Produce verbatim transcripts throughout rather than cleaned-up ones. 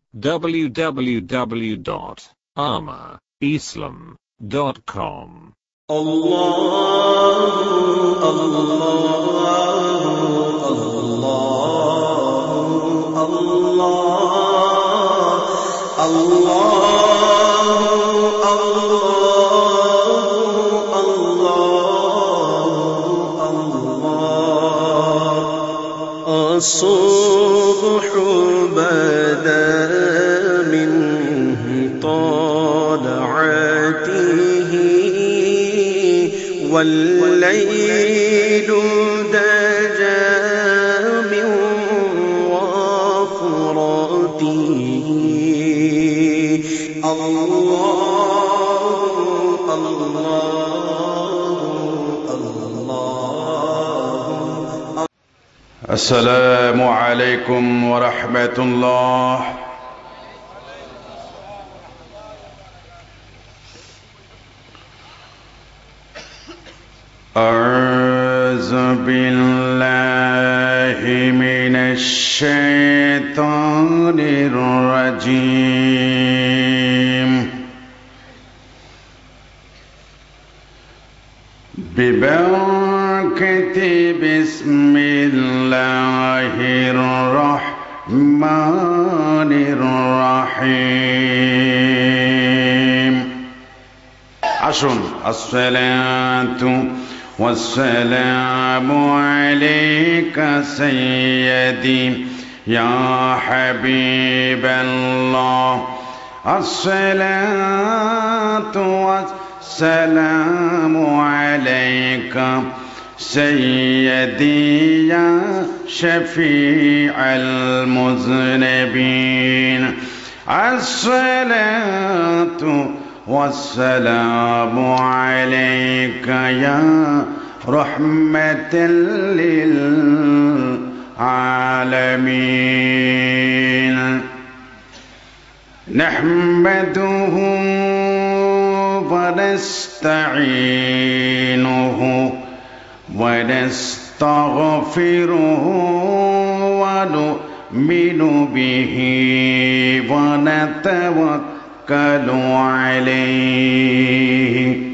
w w w dot arma islam dot com. الله الله الله الله الصبح بدا من طلعته والليل دجى من وفرته الله الله الله. السلام عليكم ورحمة الله. أعوذ بالله من الشيطان الرجيم. ببركة بسم الله الرحمن الرحيم. عشر الصلاة والسلام عليك سيدي يا حبيب الله. الصلاة والسلام عليك سيدي يا شفيع المذنبين. الصلاة والسلام عليك يا رحمة للعالمين. نحمده ونستعينه ونستغفره ونؤمن به ونتوكل عليه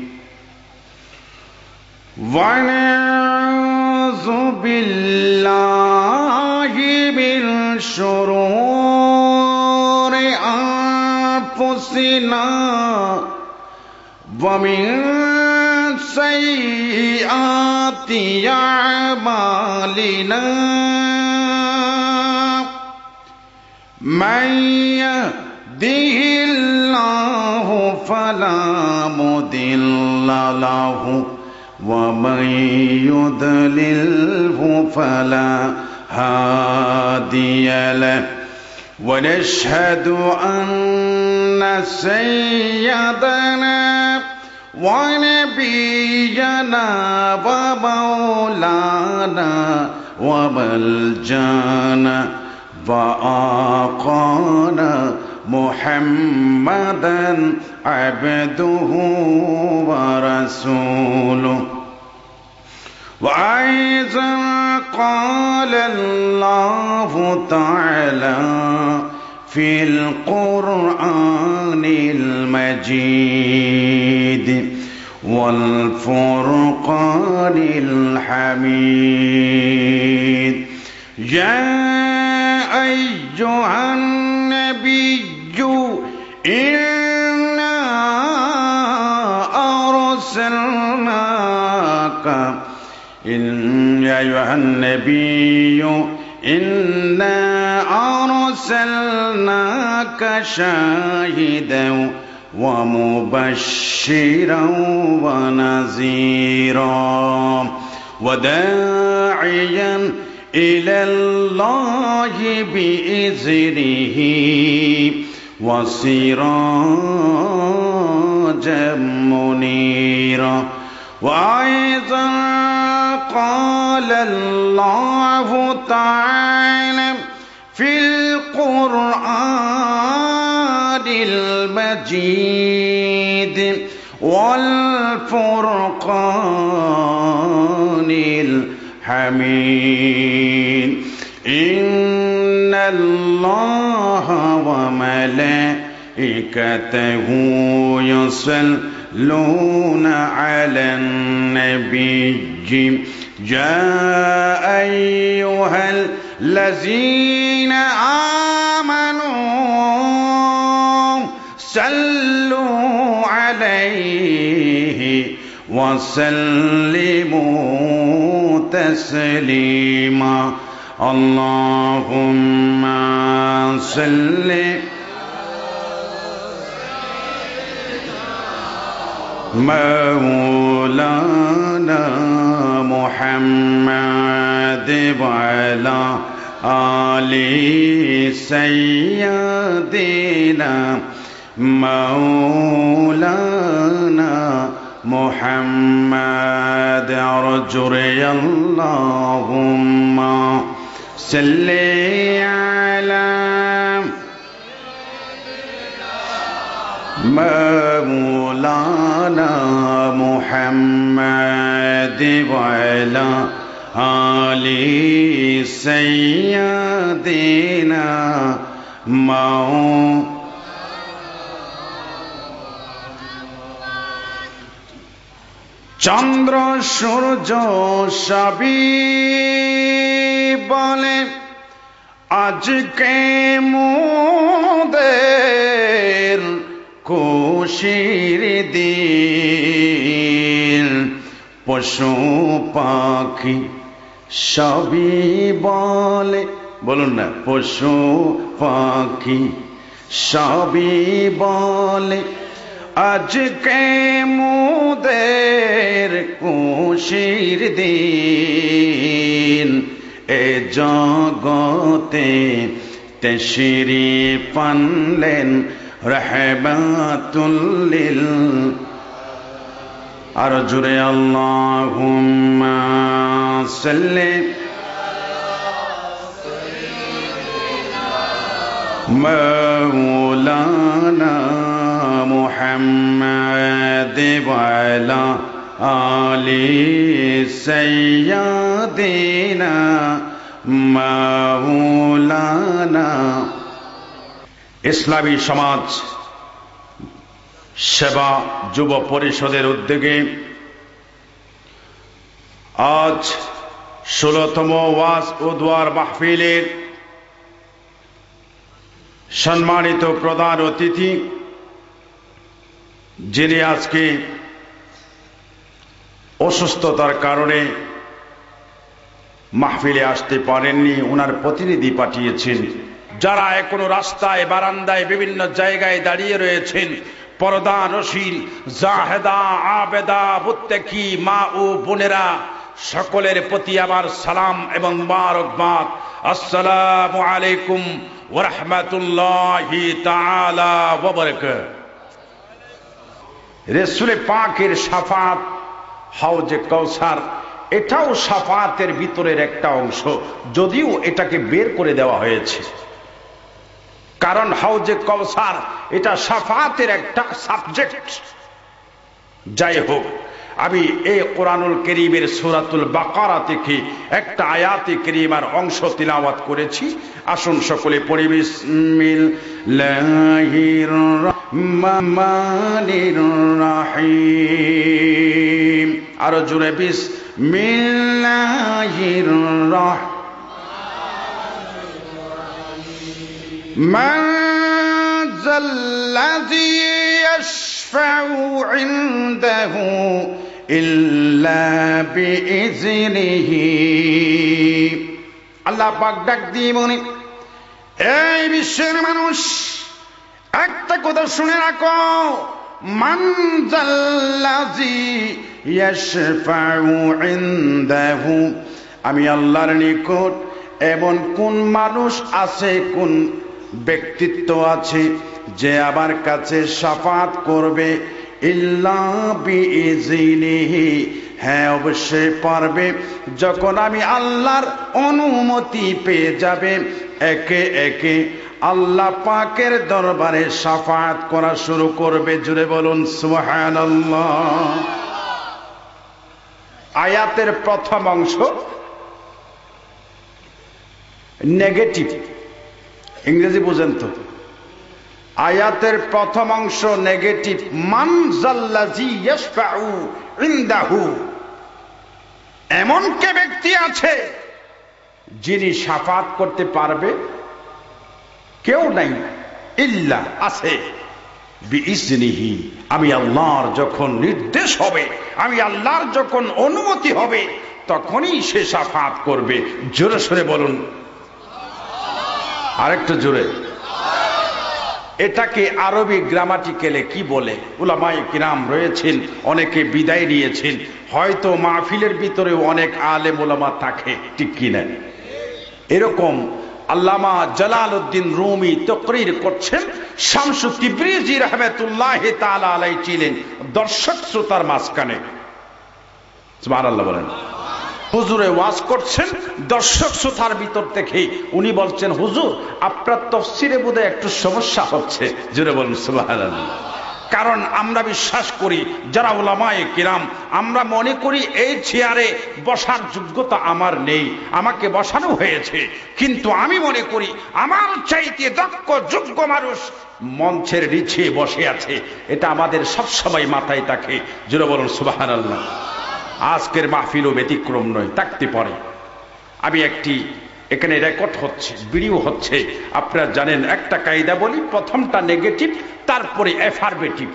ونعوذ بالله من شرور أنفسنا ومن سيئات أعمالنا. من يهده الله فلا مضل له ومن يضلله فلا هادي له. ونشهد أن سيدنا ونبينا ومولانا وملجانا وآقانا محمدا عبده ورسوله. وأيضا قال الله تعالى في القرآن المجيد والفرقان الحميد. يا أيها النبي إنا أرسلناك إن يا أيها النبي إنا أرسلناك شاهدا ومبشرا ونذيرا وداعيا إلى الله بإذنه وسراجا منيرا. وأيضا قال الله تعالى في القرآن المجيد والفرقان الحميد. إن الله وملائكته يصلون على النبي يا أيها الذين آمنوا صلوا عليه وسلموا تسليما اللهم صل مولانا محمد وعلى آل سيدنا مولانا محمد أرجو اللهم صل على مولانا محمد وعلى آل سيدنا مولانا চন্দ্র সূর্য সবই বলে আজকে মোদের খুশির দিন পশু পাখি সবই বলে বলুন না পশু পাখি সবই বলে আজকে মোদের খুশির দিন এ জগতে তশরিফ আনলেন রহমাতুল লিল আর জুড়ে আল্লাহুম্মা সাল্লি মাওলানা محمد وعلى آل سيدنا مولانا ইসলামী সমাজ সেবা যুব পরিষদের উদ্যোগে আজ ষোলতম ওয়াজ ও দোয়ার মাহফিলের সম্মানিত প্রধান অতিথি যিনি আজকে অসুস্থতার কারণে মাহফিলে আসতে পারেননি, ওনার প্রতিনিধি পাঠিয়েছেন। যারা এখনো রাস্তায় বারান্দায় বিভিন্ন জায়গায় দাঁড়িয়ে রয়েছেন, পর্দা নশীল জাহেদা আবেদা মুত্তাকি মা ও বোনেরা, সকলের প্রতি আমার সালাম এবং মুবারকবাদ। আসসালামু আলাইকুম ওয়া রাহমাতুল্লাহি তাআলা ওয়া বারাকাতুহু। রাসূল পাকের শাফাত হাউজে কাউসার, এটাও শাফাতের ভিতরের একটা অংশ, যদিও এটাকে বের করে দেওয়া হয়েছে, কারণ হাউজে কাউসার এটা শাফাতের একটা সাবজেক্ট। যাই হোক, আমি এই কোরআনুল কারীমের সূরাতুল বাকারা থেকে একটা আয়াতে কারীমার অংশ তিলাওয়াত করেছি। আসুন সকলে পড়ি। বিসমিল্লাহির রহমানির রহিম। আরো জোরে বিসমিল্লাহির রহমানির মান যাল্লাযী ইয়াশফাউ ইনদাহু ইল্লা বিইজনিহি। আল্লাহ পাক ডাক দিয়ে বলেন, এই বিশ্বের মানুষ, একটা কথা শুনে রাখো, মান যাল্লাযী ইয়াশফাউ ইনদাহু, আমি আল্লাহর নিকট এমন কোন মানুষ আছে, কোন ব্যক্তিত্ব আছে যে আমার কাছে শাফাত করবে, ইল্লা বিইজনিহি, হ্যাঁ অবশ্যই পারবে, যখন আমি আল্লাহর অনুমতি পেয়ে যাবে। একে একে আল্লাহ পাকের দরবারে শাফাত করা শুরু করবে। জুড়ে বলুন সুবহানাল্লাহ। আয়াতের প্রথম অংশ নেগেটিভ, ইংরেজি বুঝেন তো, আয়াতের প্রথম অংশ নেগেটিভ, মান জাল্লাযী ইয়াশফাউ ইনদাহু, এমন কে ব্যক্তি আছে যিনি শাফাত করতে পারবে? কেউ নাই, ইল্লা আছে, বিইজনিহি, আমি আল্লাহর যখন নির্দেশ হবে, আমি আল্লাহর যখন অনুমতি হবে তখনই সে শাফাত করবে। জোরে সরে বলুন, আরেকটু জোরে। এটাকে আরবি গ্রামাটিক্যালে কি বলে? উলামায়ে কিরাম রয়েছেন, অনেকে বিদায় নিয়েছেন, হয়তো মাহফিলের ভিতরেও অনেক আলেম উলামা থাকে, ঠিক কিনা? এরকম আল্লামা জালালউদ্দিন রুমি তাকরীর করছেন, শামসু তিবরিজি রাহমাতুল্লাহি তাআলা আলাইহি ছিলেন দর্শক শ্রোতার মাঝখানে। সুবহানাল্লাহ বলেন। হুজুরে ওয়াজ করছেন, দর্শক শ্রোতার ভিতর থেকে উনি বলছেন, হুজুর আপনার তাফসীরে বোধহয় একটু সমস্যা হচ্ছে। জোরে বলুন সুবহানাল্লাহ। কারণ আমরা বিশ্বাস করি, যারা উলামায়ে কিরাম, আমরা মনে করি এই চেয়ারে বসার যোগ্যতা আমার নেই, আমাকে বসানো হয়েছে, কিন্তু আমি মনে করি আমার চাইতে দক্ষ যোগ্য মানুষ মঞ্চের নিচে বসে আছে। এটা আমাদের সবসময় মাথায় থাকে। জোরে বলুন সুবহানাল্লাহ। আজকের মাহফিলও ব্যতিক্রম নয়, থাকতে পারে। আমি একটি, এখানে রেকর্ড হচ্ছে, ভিডিও হচ্ছে, আপনারা জানেন একটা কায়দা বলি, প্রথমটা নেগেটিভ, তারপরে অ্যাফারমেটিভ।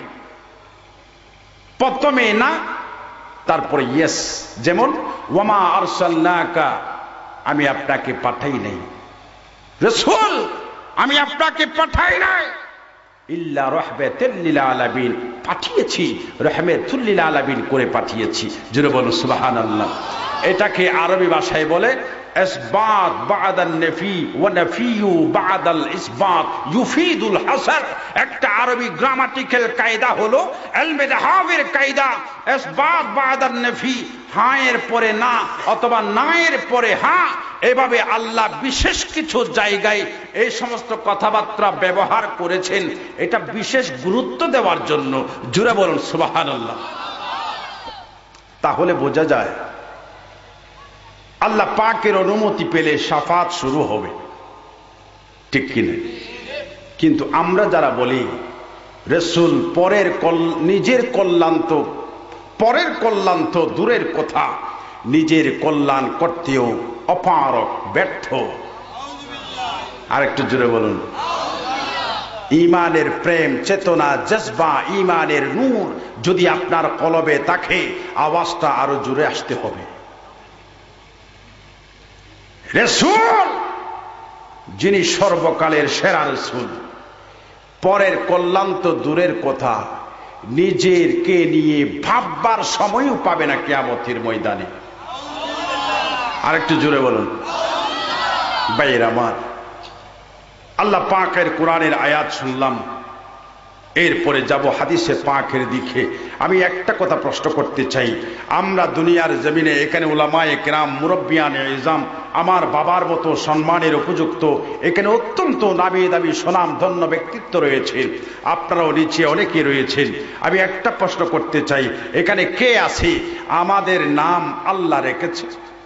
প্রথমে না, তারপরে ইয়েস। যেমন ওয়ামা আরসালনাকা, আমি আপনাকে পাঠাই নাই। রাসূল, আমি আপনাকে পাঠাই নাই। ইল্লা রাহমাতাল লিল আলামিন, পাঠিয়েছি, রাহমাতুল লিল আলামিন করে পাঠিয়েছি। জোরে বলুন সুবহানাল্লাহ। এটাকে আরবি ভাষায় বলে ইসবাত বা'দান নফি ওয়া নফিয়ু বা'দাল ইসবাত ইউফিদুল হাসার। একটা আরবি গ্রামাটিক্যাল কায়দা হলো ইলমে নাহওয়ের কায়দা, ইসবাত বা'দান নফি, হ্যাঁ এর পরে না অথবা না এর পরে হ্যাঁ, এভাবে আল্লাহ বিশেষ কিছু জায়গায় এই সমস্ত কথাবার্তা ব্যবহার করেছেন, এটা বিশেষ গুরুত্ব দেওয়ার জন্য। জোরে বলুন সুবহানাল্লাহ। তাহলে বোঝা যায় আল্লাহ পাকের অনুমতি পেলে শাফাত শুরু হবে, ঠিক কিনা? কিন্তু আমরা যারা বলি রাসূল পরের নিজের কল্যাণ তো পরের কল্যাণ তো দূরের কথা, নিজের কল্যাণ করতেও অপারক, ব্যর্থ। আরেকটু জোরে বলুন। ঈমানের প্রেম, চেতনা, জজবা, ঈমানের নূর যদি আপনার কলবে থাকে, আওয়াজটা আরো জোরে আসতে হবে। রাসূল যিনি সর্বকালের সেরা রাসূল, পরের কল্যাণ তো দূরের কথা, নিজেরকে নিয়ে ভাববার সময়ও পাবে না কিয়ামতের ময়দানে। আরেকটু জোরে বলুন। ভাইয়ের আমার, আল্লাহ পাকের কোরআনের আয়াত শুনলাম, এরপরে যাব হাদিসে পাকের দিকে। আমি একটা কথা প্রশ্ন করতে চাই, আমরা দুনিয়ার জমিনে এখানে উলামায়ে কেরাম, মুরব্বিয়ানে ইজাম, আমার বাবার মতো সম্মানের উপযুক্ত এখানে অত্যন্ত নামি দামি সুনাম ধন্য ব্যক্তিত্ব রয়েছেন, আপনারাও নিচে অনেকে রয়েছেন। আমি একটা প্রশ্ন করতে চাই, এখানে কে আছে আমাদের নাম আল্লাহ রেখেছে?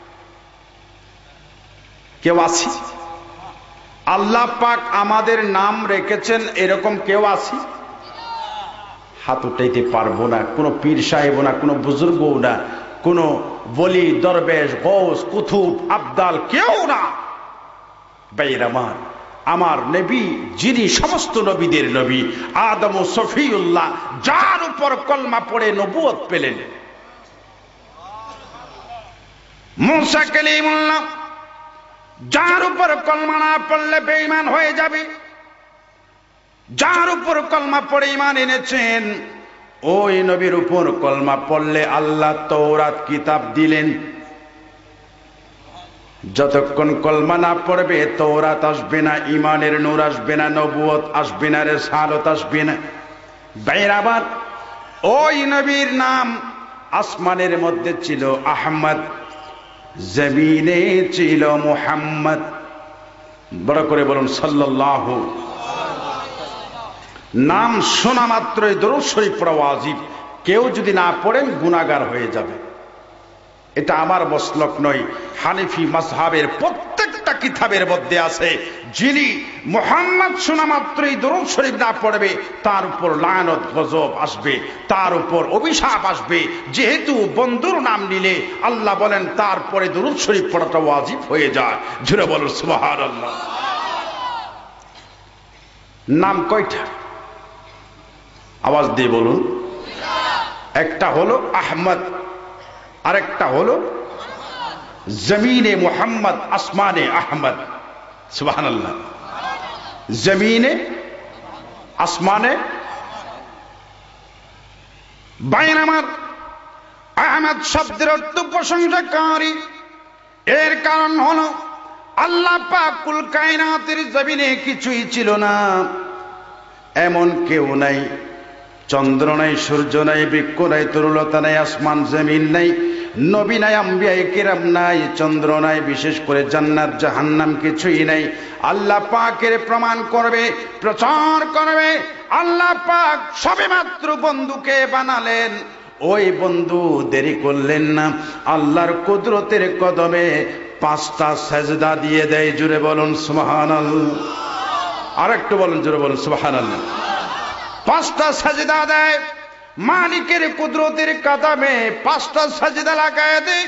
কেউ আছে? আল্লাহ পাক আমাদের নাম রেখেছেন এরকম কেউ আছে? হাত উঠাইতে পারবো না, কোনো পীর সাহেব না, কোনো বুজুর্গও না, কোনো বলি, দরবেশ, গৌস, কুতুব, আবদাল, কেউ না। ভাইয়ের আমার, আমার নবী যিনি সমস্ত নবীদের নবী, আদম ও সফিউল্লাহ, যার উপর কলমা পড়ে নবুয়ত পেলেন, মুসা কালিমুল্লাহ, যার উপর কলমা না পড়লে বেঈমান হয়ে যাবে, যার উপর কলমা পড়ে ঈমান এনেছেন, ওই নবীর উপর কলমা পড়লে আল্লাহ তাওরাত কিতাব দিলেন। যতক্ষণ কলমা না পড়বে তাওরাত আসবে না, ঈমানের নূর আসবে না, নবুয়ত আসবে না, রিসালাত আসবে না। ভাইরা আমার, ওই নবীর নাম আসমানের মধ্যে ছিল আহমদ, জমিনে ছিল মুহাম্মদ। বড় করে বলুন সাল্লাল্লাহু। নাম শোনা মাত্রই দরুদ শরীফ পড়া ওয়াজিব, কেউ যদি না পড়েন গুনাহগার হয়ে যাবে। এটা আমার মসলক নয়, হানিফি মাযহাবের প্রত্যেকটা কিতাবের মধ্যে আছে, যিনি মুহাম্মদ শোনা মাত্রই দরুদ শরীফ না পড়বে তার উপর লানত গজব আসবে, তার উপর অভিশাপ আসবে। যেহেতু বন্ধুর নাম নিলে আল্লাহ বলেন তারপরে দরুদ শরীফ পড়াটা ওয়াজিব হয়ে যায়। জোরে বলুন সুবহানাল্লাহ। নাম কয়টা? আওয়াজ দিয়ে বলুন। একটা হলো আহমদ, আরেকটা হলো জমিনে মুহাম্মদ, আসমানে আহমদ। সুবহানাল্লাহ। জমিনে, আসমানে। বাইন আমার, আহমদ শব্দের অর্থ প্রশংসাকারী। এর কারণ হলো আল্লাহ পাক কুল কায়নাতের জমিনে কিছুই ছিল না, এমন কেউ নাই। চন্দ্র নাই, সূর্য নাই, বৃক্ষ নাই, তরুলতা নাই, আসমান জমিন নাই, নবী নাই, আম্বিয়া কিরাম নাই, চন্দ্র নাই, বিশেষ করে জান্নাত জাহান্নাম কিছুই নাই। আল্লাহ পাকের প্রমাণ করবে, প্রচার করবে। আল্লাহ পাক সবেমাত্র বন্ধুকে বানালেন, ওই বন্ধু দেরি করলেন না, আল্লাহর কুদরতের কদমে পাঁচটা সেজদা দিয়ে দেয়। জুড়ে বলুন সুবহানাল্লাহ। আর একটু বলুন, জুড়ে বলুন সুবহানাল্লাহ। পাঁচটা সেজদা দেয়, মালিকের কুদরতের কদমে পাঁচটা সেজদা লাগায় দেয়।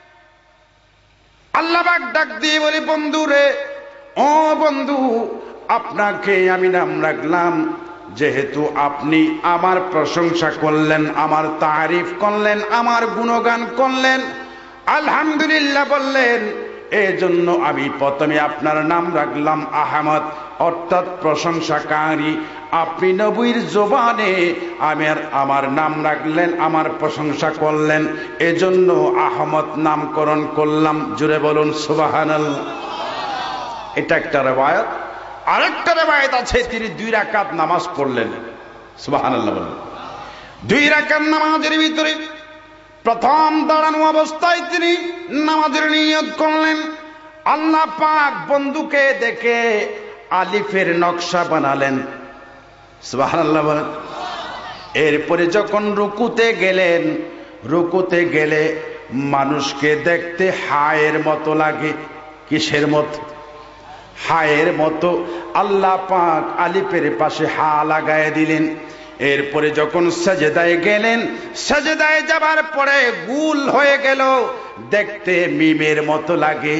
আল্লাহ পাক ডাক দিয়ে বলে, বন্ধু রে, ও বন্ধু, আপনাকে আমি নাম রাখলাম যেহেতু আপনি আমার প্রশংসা করলেন, আমার তারিফ করলেন, আমার গুণগান করলেন, আলহামদুলিল্লাহ বললেন, এই জন্য আমি প্রথমে আপনার নাম রাখলাম আহমদ, অর্থাৎ প্রশংসাকারী। আপনি নবীর জবানে আমার আমার নাম রাখলেন, আমার প্রশংসা করলেন, এজন্য আহমদ নামকরণ করলাম। জুড়ে বলুন সুবহানাল্লাহ। এটা একটা রিওয়ায়াত। আরেকটা রিওয়ায়াত আছে, তিনি দুই রাকাত নামাজ পড়লেন। সুবহানাল্লাহ বলেন। দুই রাকাত নামাজের ভিতরে প্রথম দাঁড়ানো অবস্থায় তিনি নামাজের নিয়ত করলেন। আল্লাহ পাক বন্ধুকে দেখে আলিফের নকশা বানালেন। সুবহানাল্লাহ বলেন। এরপরে যখন রুকুতে গেলেন, রুকুতে গেলে মানুষকে দেখতে হায়ের মতো লাগে। কিসের মতো? হায়ের মতো। আল্লাহ পাক আলিফের পাশে হা লাগায় দিলেন। এরপরে যখন সাজদায় গেলেন, সাজদায় যাবার পরে গুল হয়ে গেল, দেখতে মিমের মতো লাগে।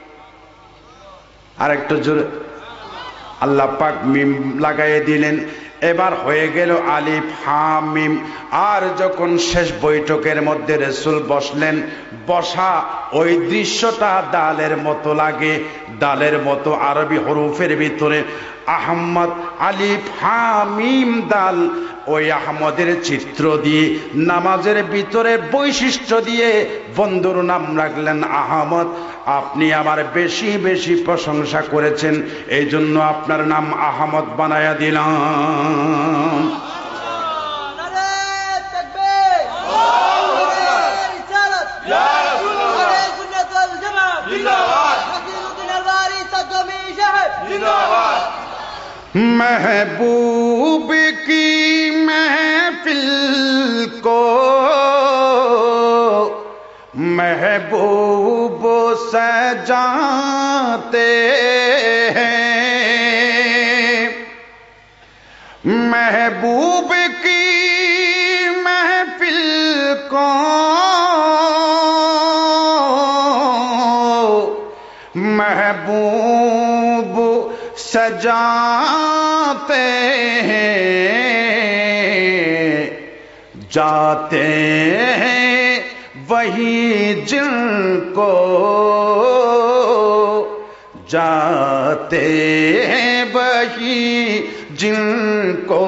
আর একটু জোরে আল্লাহ পাক মিম লাগায় দিলেন। এবার হয়ে গেল আলিফ হা মিম। আর যখন শেষ বৈঠকের মধ্যে রাসূল বসলেন, বসা ওই দৃশ্যটা ডালের মতো লাগে। ডালের মতো আরবি হরফের ভিতরে আহমদ, আলিফ হা মিম দাল, ওই আহমদের চিত্র দিয়ে নামাজের ভিতরে বৈশিষ্ট্য দিয়ে বন্ধুর নাম রাখলেন আহমদ। আপনি আমার বেশি বেশি প্রশংসা করেছেন, এই জন্য আপনার নাম আহমদ বানায়া দিলাম। महबूब की महफिल को महबूब सजाते हैं, महबूब की महफिल को महबूब सजाते हैं, जाते हैं वही जिनको जाते हैं वही जिनको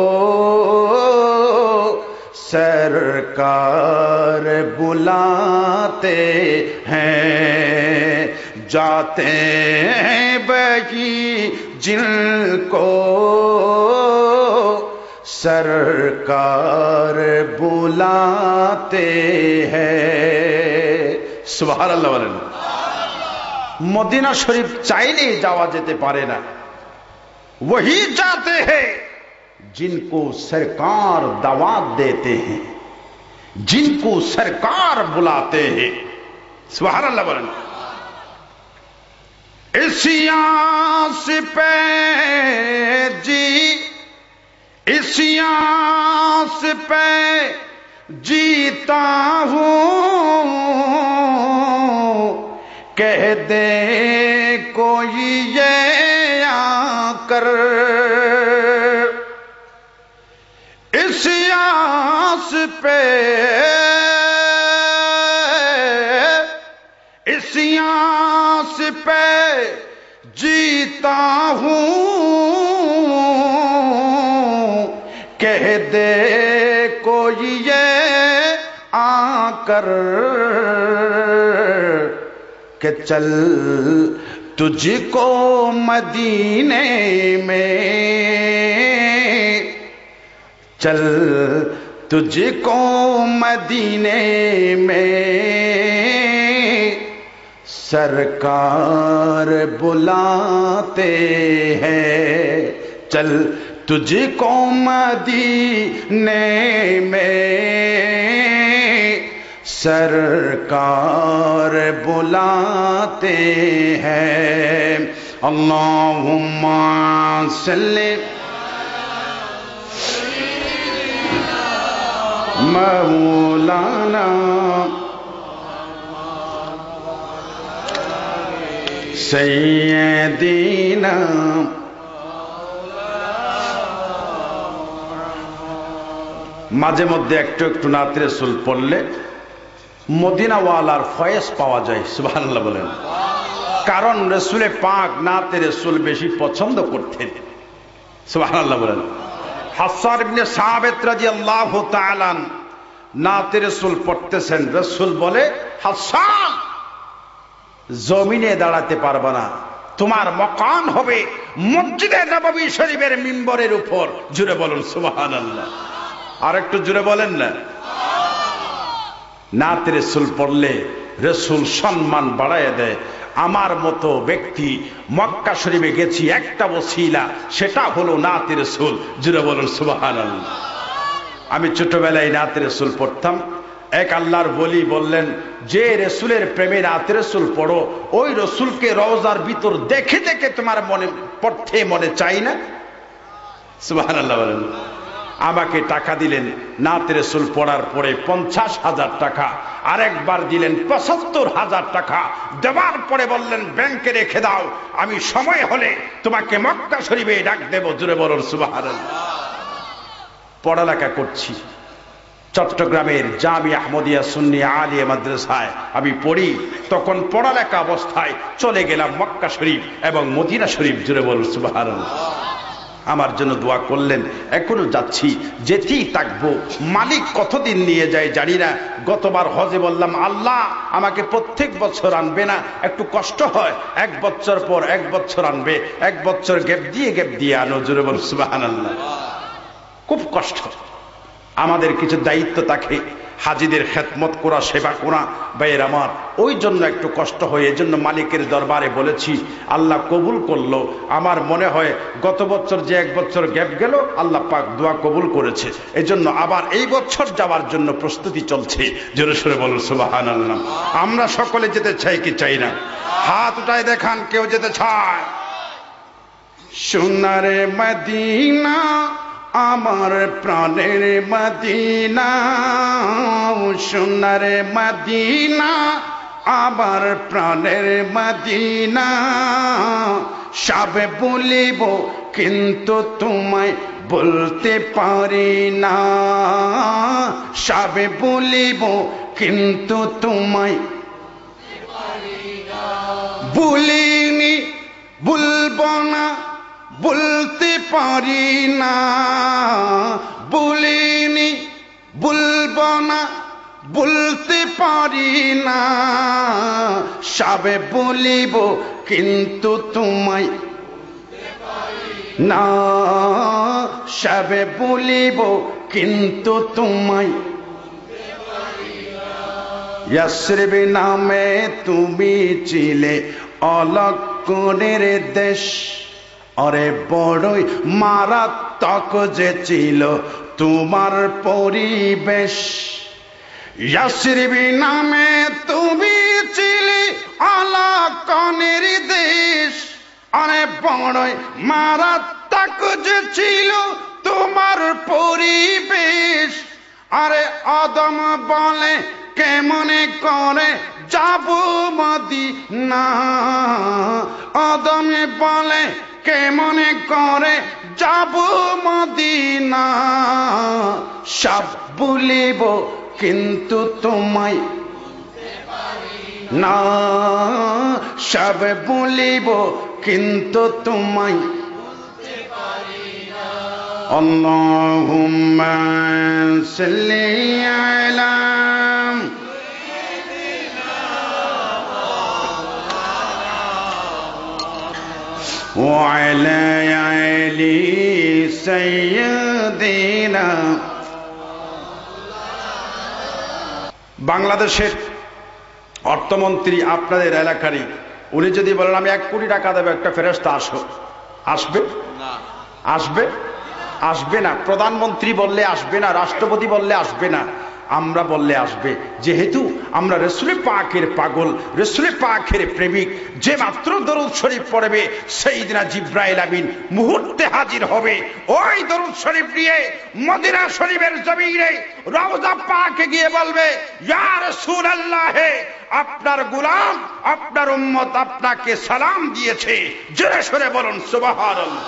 सरकार बुलाते हैं, जाते हैं वही जिनको सरकार बुलाते हैं। सुबहानाल्लाह বলেন। মদিনা শরীফ চাইলে যাওয়া যেতে পারে না। वही जाते हैं जिनको सरकार दावत देते हैं, जिनको सरकार बुलाते हैं। सुबहानाल्लाह বলেন। इस आस पे जी इस आस पे जीता हूँ कह दे कोई ये आकर इस आस पे इस आस पे जीता हूँ कह दे कोई ये आकर के चल तुझको मदीने में चल तुझको मदीने में सरकार बुलाते हैं चल तुझको मदीने में सरकार बुलाते हैं अल्लाहुम्मा सल्ली मौलाना सैयदीना মাঝে মধ্যে একটু একটু নাত রাসূল পড়লে মদিনাওয়ালার ফয়েজ পাওয়া যায় সুবহানাল্লাহ বলেন কারণ রাসূলে পাক নাত রাসূল বেশি পছন্দ করতেন সুবহানাল্লাহ বলেন হাসান ইবনে সাবিত রাদিয়াল্লাহু তাআলা নাত রাসূল পড়তেছেন রাসূল বলে হাসান জমিনে দাঁড়াতে পারবে না তোমার মকাম হবে মসজিদে নববী শরীফের মিম্বরের উপর জুড়ে বলুন সুবহানাল্লাহ আর একটু জুড়ে বলেন না নাত রাসূল পড়লে রাসূল সম্মান বাড়ায় দেয় আমার মতো ব্যক্তি মক্কা শরীফে গেছি একটা ওসিলা সেটা হলো নাত রাসূল জুড়ে বলুন সুবহানাল্লাহ আমি ছোটবেলায় নাত রাসূল পড়তাম এক আল্লাহর ওলি বললেন যে রাসূলের প্রেমে নাত রাসূল পড়ো ওই রাসূলকে রওজার ভিতর দেখে দেখে তোমার মনে পড়তে মনে চাই না সুবহানাল্লাহ বলেন আমাকে টাকা দিলেন নাত রাসূল পড়ার পরে পঞ্চাশ হাজার টাকা আরেকবার দিলেন পঁচাত্তর হাজার টাকা দেওয়ার পরে বললেন ব্যাংকে রেখে দাও আমি সময় হলে তোমাকে মক্কা শরীফে ডাক দেব জোরে বলুন সুবহানাল্লাহ পড়ালেখা করছি চট্টগ্রামের জামি আহমদিয়া সুন্নি আলিয়া মাদ্রাসায় আমি পড়ি তখন পড়ালেখা অবস্থায় চলে গেলাম মক্কা শরীফ এবং মদিনা শরীফ জুড়ে বলুন সুবহানাল্লাহ আমার জন্য দোয়া করলেন এখনো যাচ্ছি যেতেই থাকবো মালিক কতদিন নিয়ে যায় জানি না গতবার হজে বললাম আল্লাহ আমাকে প্রত্যেক বছর আনবে না একটু কষ্ট হয় এক বছর পর এক বছর আনবে এক বছর গ্যাপ দিয়ে গ্যাপ দিয়ে আনো জুড়ে বলুন সুবহানাল্লাহ খুব কষ্ট আমাদের কিছু দায়িত্ব থাকে হাজিদের খেদমত করা সেবা করা ভাইয়ের আমার ওই জন্য একটু কষ্ট হয় এই জন্য মালিকের দরবারে বলেছি আল্লাহ কবুল করলো আমার মনে হয় গত বছর যে এক বছর গ্যাপ গেল আল্লাহ পাক দোয়া কবুল করেছে এই জন্য আবার এই বছর যাওয়ার জন্য প্রস্তুতি চলছে জোরে সোরে বলুন সুবহানাল্লাহ আমরা সকলে যেতে চাই কি চাই না হাত উঠায় দেখান কেউ যেতে চায় সোনারে মদিনা আমার প্রাণের মদিনা সোনারে মদিনা আমার প্রাণের মদিনা সবে বলিব কিন্তু তোমায় বলতে পারি না সবে বলিব কিন্তু তোমায় বলিনি বলবো না বলতে পারি না বলিনি বলবো না বলতে পারি না সবে বলিব কিন্তু তোমায় না সবে বলিব কিন্তু তোমায় ইয়াসরিব নামে তুমি ছিলে অলক্কনের দেশ অরে বড়ই মারাত্মক যে ছিল তোমার পরিবেশ ইয়াসরিব নামে তুমি ছিলে আলা কানের দেশ আরে বড়ই মারাত্মক যে ছিল তোমার পরিবেশ আরে আদম বলে কেমনে করে যাব মদিনা আদম বলে কেমনে করে যাব মদিনা সব বলিব কিন্তু তোমায় না সব বলিব কিন্তু তোমায় আল্লাহুম্মা সাল্লি আলা وعلى آل سيدنا বাংলাদেশের অর্থমন্ত্রী আপনাদের এলাকারই উনি যদি বলেন আমি এক কোটি টাকা দেবো একটা ফেরেশতা আসো আসবে না আসবে আসবে না প্রধানমন্ত্রী বললে আসবে না রাষ্ট্রপতি বললে আসবে না আমরা বললে আসবে যেহেতু আমরা রাসূল পাকের পাগল রাসূল পাকের প্রেমিক যে মাত্র দরুদ শরীফ পড়বে সাইয়েদনা জিবরাইল আমিন মুহূর্তে হাজির হবে ওই দরুদ শরীফ নিয়ে মদিনা শরীফের জমিনে রওজা পাকে গিয়ে বলবে ইয়া রাসূলুল্লাহ আপনার গোলাম আপনার উম্মত আপনাকে সালাম দিয়েছে জোরে সোরে বলুন সুবহানাল্লাহ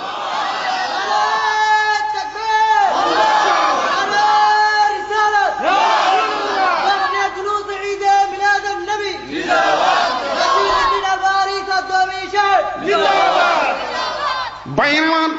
বাইমান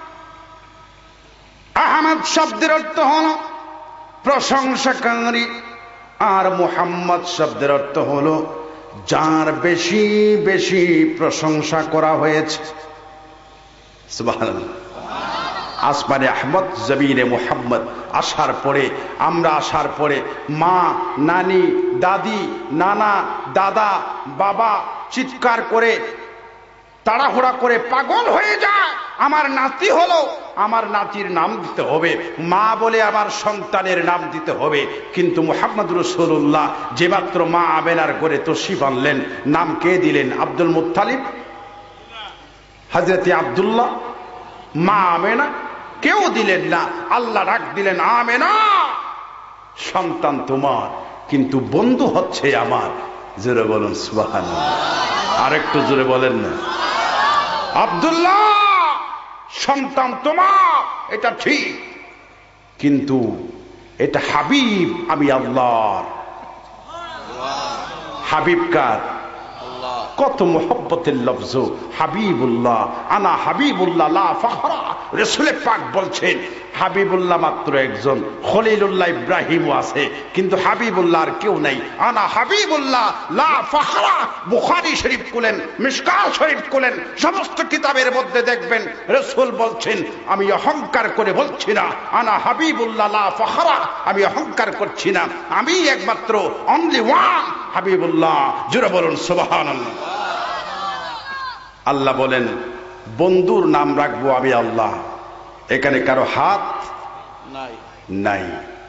আহমদ শব্দের অর্থ হল প্রশংসাকারী আর মুহাম্মদ শব্দের অর্থ হল যার বেশি বেশি প্রশংসা করা হয়েছে সুবহানাল্লাহ আসমানে আহমদ জমিনে মুহাম্মদ আসার পরে আমরা আসার পরে মা নানি দাদি নানা দাদা বাবা চিৎকার করে তাড়াহুড়া করে পাগল হয়ে যায় আমার নাতি হলো আমার নাতির নাম দিতে হবে মা বলে আমার সন্তানের নাম দিতে হবে কিন্তু মুহাম্মদ রাসূলুল্লাহ যে মাত্র মা আমেনার ঘরে তশরিফ আনলেন নাম কে দিলেন আব্দুল মুত্তালিব হযরত আব্দুল্লাহ মা আমেনা কেউ দিলেন না আল্লাহ ডাক দিলেন আমেনা সন্তান তোমার কিন্তু বন্ধু হচ্ছে আমার জোরে বলুন সুবহানাল্লাহ আরেকটু জোরে বলেন না আব্দুল্লাহ সন্তান তোমার এটা ঠিক কিন্তু এটা হাবিব আমি আল্লাহর হাবিব কার কত মোহব্বতের লফজ হাবিবুল্লাহ আনা হাবিবুল্লাহ লা ফখরা রাসূল পাক বলছেন হাবিবুল্লাহ মাত্র একজন খলিলুল্লাহ ইব্রাহিম আছে কিন্তু হাবিবুল্লাহ আর কেউ নাই আনা হাবিবুল্লাহ লা ফখরা বুখারী শরীফ খুলেন মিশকাত শরীফ খুলেন সমস্ত কিতাবের মধ্যে দেখবেন রাসূল বলছেন আমি অহংকার করে বলছি না আনা হাবিবুল্লাহ লা ফখরা আমি অহংকার করছি না আমি একমাত্র অনলি ওয়ান হাবিবুল্লাহ জোরে বলুন সুবহানাল্লাহ আল্লাহ বলেন বন্ধুর নাম রাখবো আমি আল্লাহ এখানে কারো হাত নাই নাই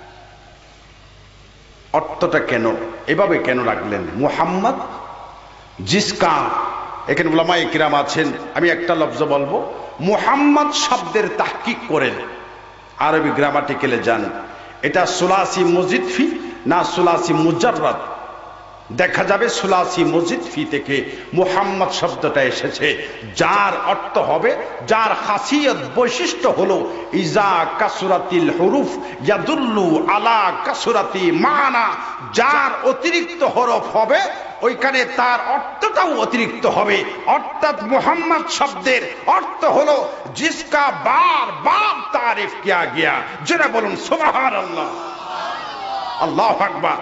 অর্থটা কেন এভাবে কেন রাখলেন মুহাম্মদ জিসকা এখানে উলামায়ে কিরাম আছেন আমি একটা লফজ বলবো মুহাম্মদ শব্দের তাহকিক করেন আরবি গ্রামাটিক্যালে যান এটা সুলাসি মুজিদ ফি না সুলাসি মুজাররাদ দেখা যাবে সুলাসি মসজিদ ফি থেকে মুহাম্মদ শব্দটা এসেছে যার অর্থ হবে যার খাসিয়ত বৈশিষ্ট্য হলো ইজা কাসরাতিল হুরুফ ইয়াদুল্লু আলা কাসরাতি মানা যার অতিরিক্ত হরফ হবে ওইখানে তার অর্থটাও অতিরিক্ত হবে অর্থাৎ মুহাম্মদ শব্দের অর্থ হলো জিসকা বার বার তারিফ কিয়া গিয়া যারা বলুন সুবহানাল্লাহ আল্লাহু আকবার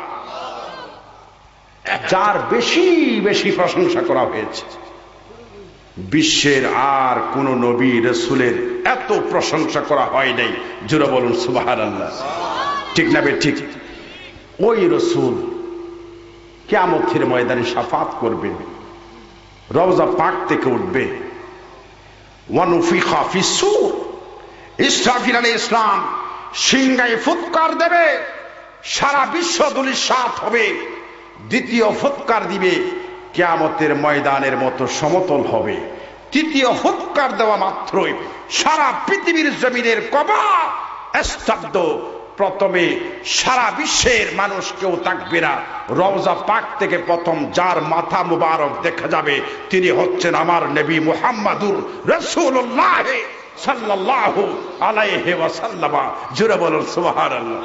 যার বেশি বেশি প্রশংসা করা হয়েছে বিশ্বের আর কোন নবী রাসূলের এত প্রশংসা করা হয় নাই জোরে বলুন সুবহানাল্লাহ ঠিক না বে ঠিক ওই রাসূল কিয়ামতের ময়দানে শাফাত করবে রওজা পাক থেকে উঠবে ওয়ানুফিখা ফিসসূর ইসরাফিল আলাইহিস সালাম সিংহায় ফুৎকার দেবে সারা বিশ্ব ধূলিসাৎ হবে দ্বিতীয় ফুৎকার দিবে কিয়ামতের ময়দানের মতো সমতল হবে। তৃতীয় হুক্কার দেওয়া মাত্রই সারা পৃথিবীর জমিনের কবাট স্তব্ধ। প্রথমে সারা বিশ্বের মানুষ কেউ থাকবে না। রওজা পাক থেকে প্রথম যার মাথা মুবারক দেখা যাবে তিনি হচ্ছেন আমার নবী মুহাম্মাদুর রাসূলুল্লাহ সাল্লাল্লাহু আলাইহি ওয়াসাল্লাম। জোরে বলুন সুবহানাল্লাহ।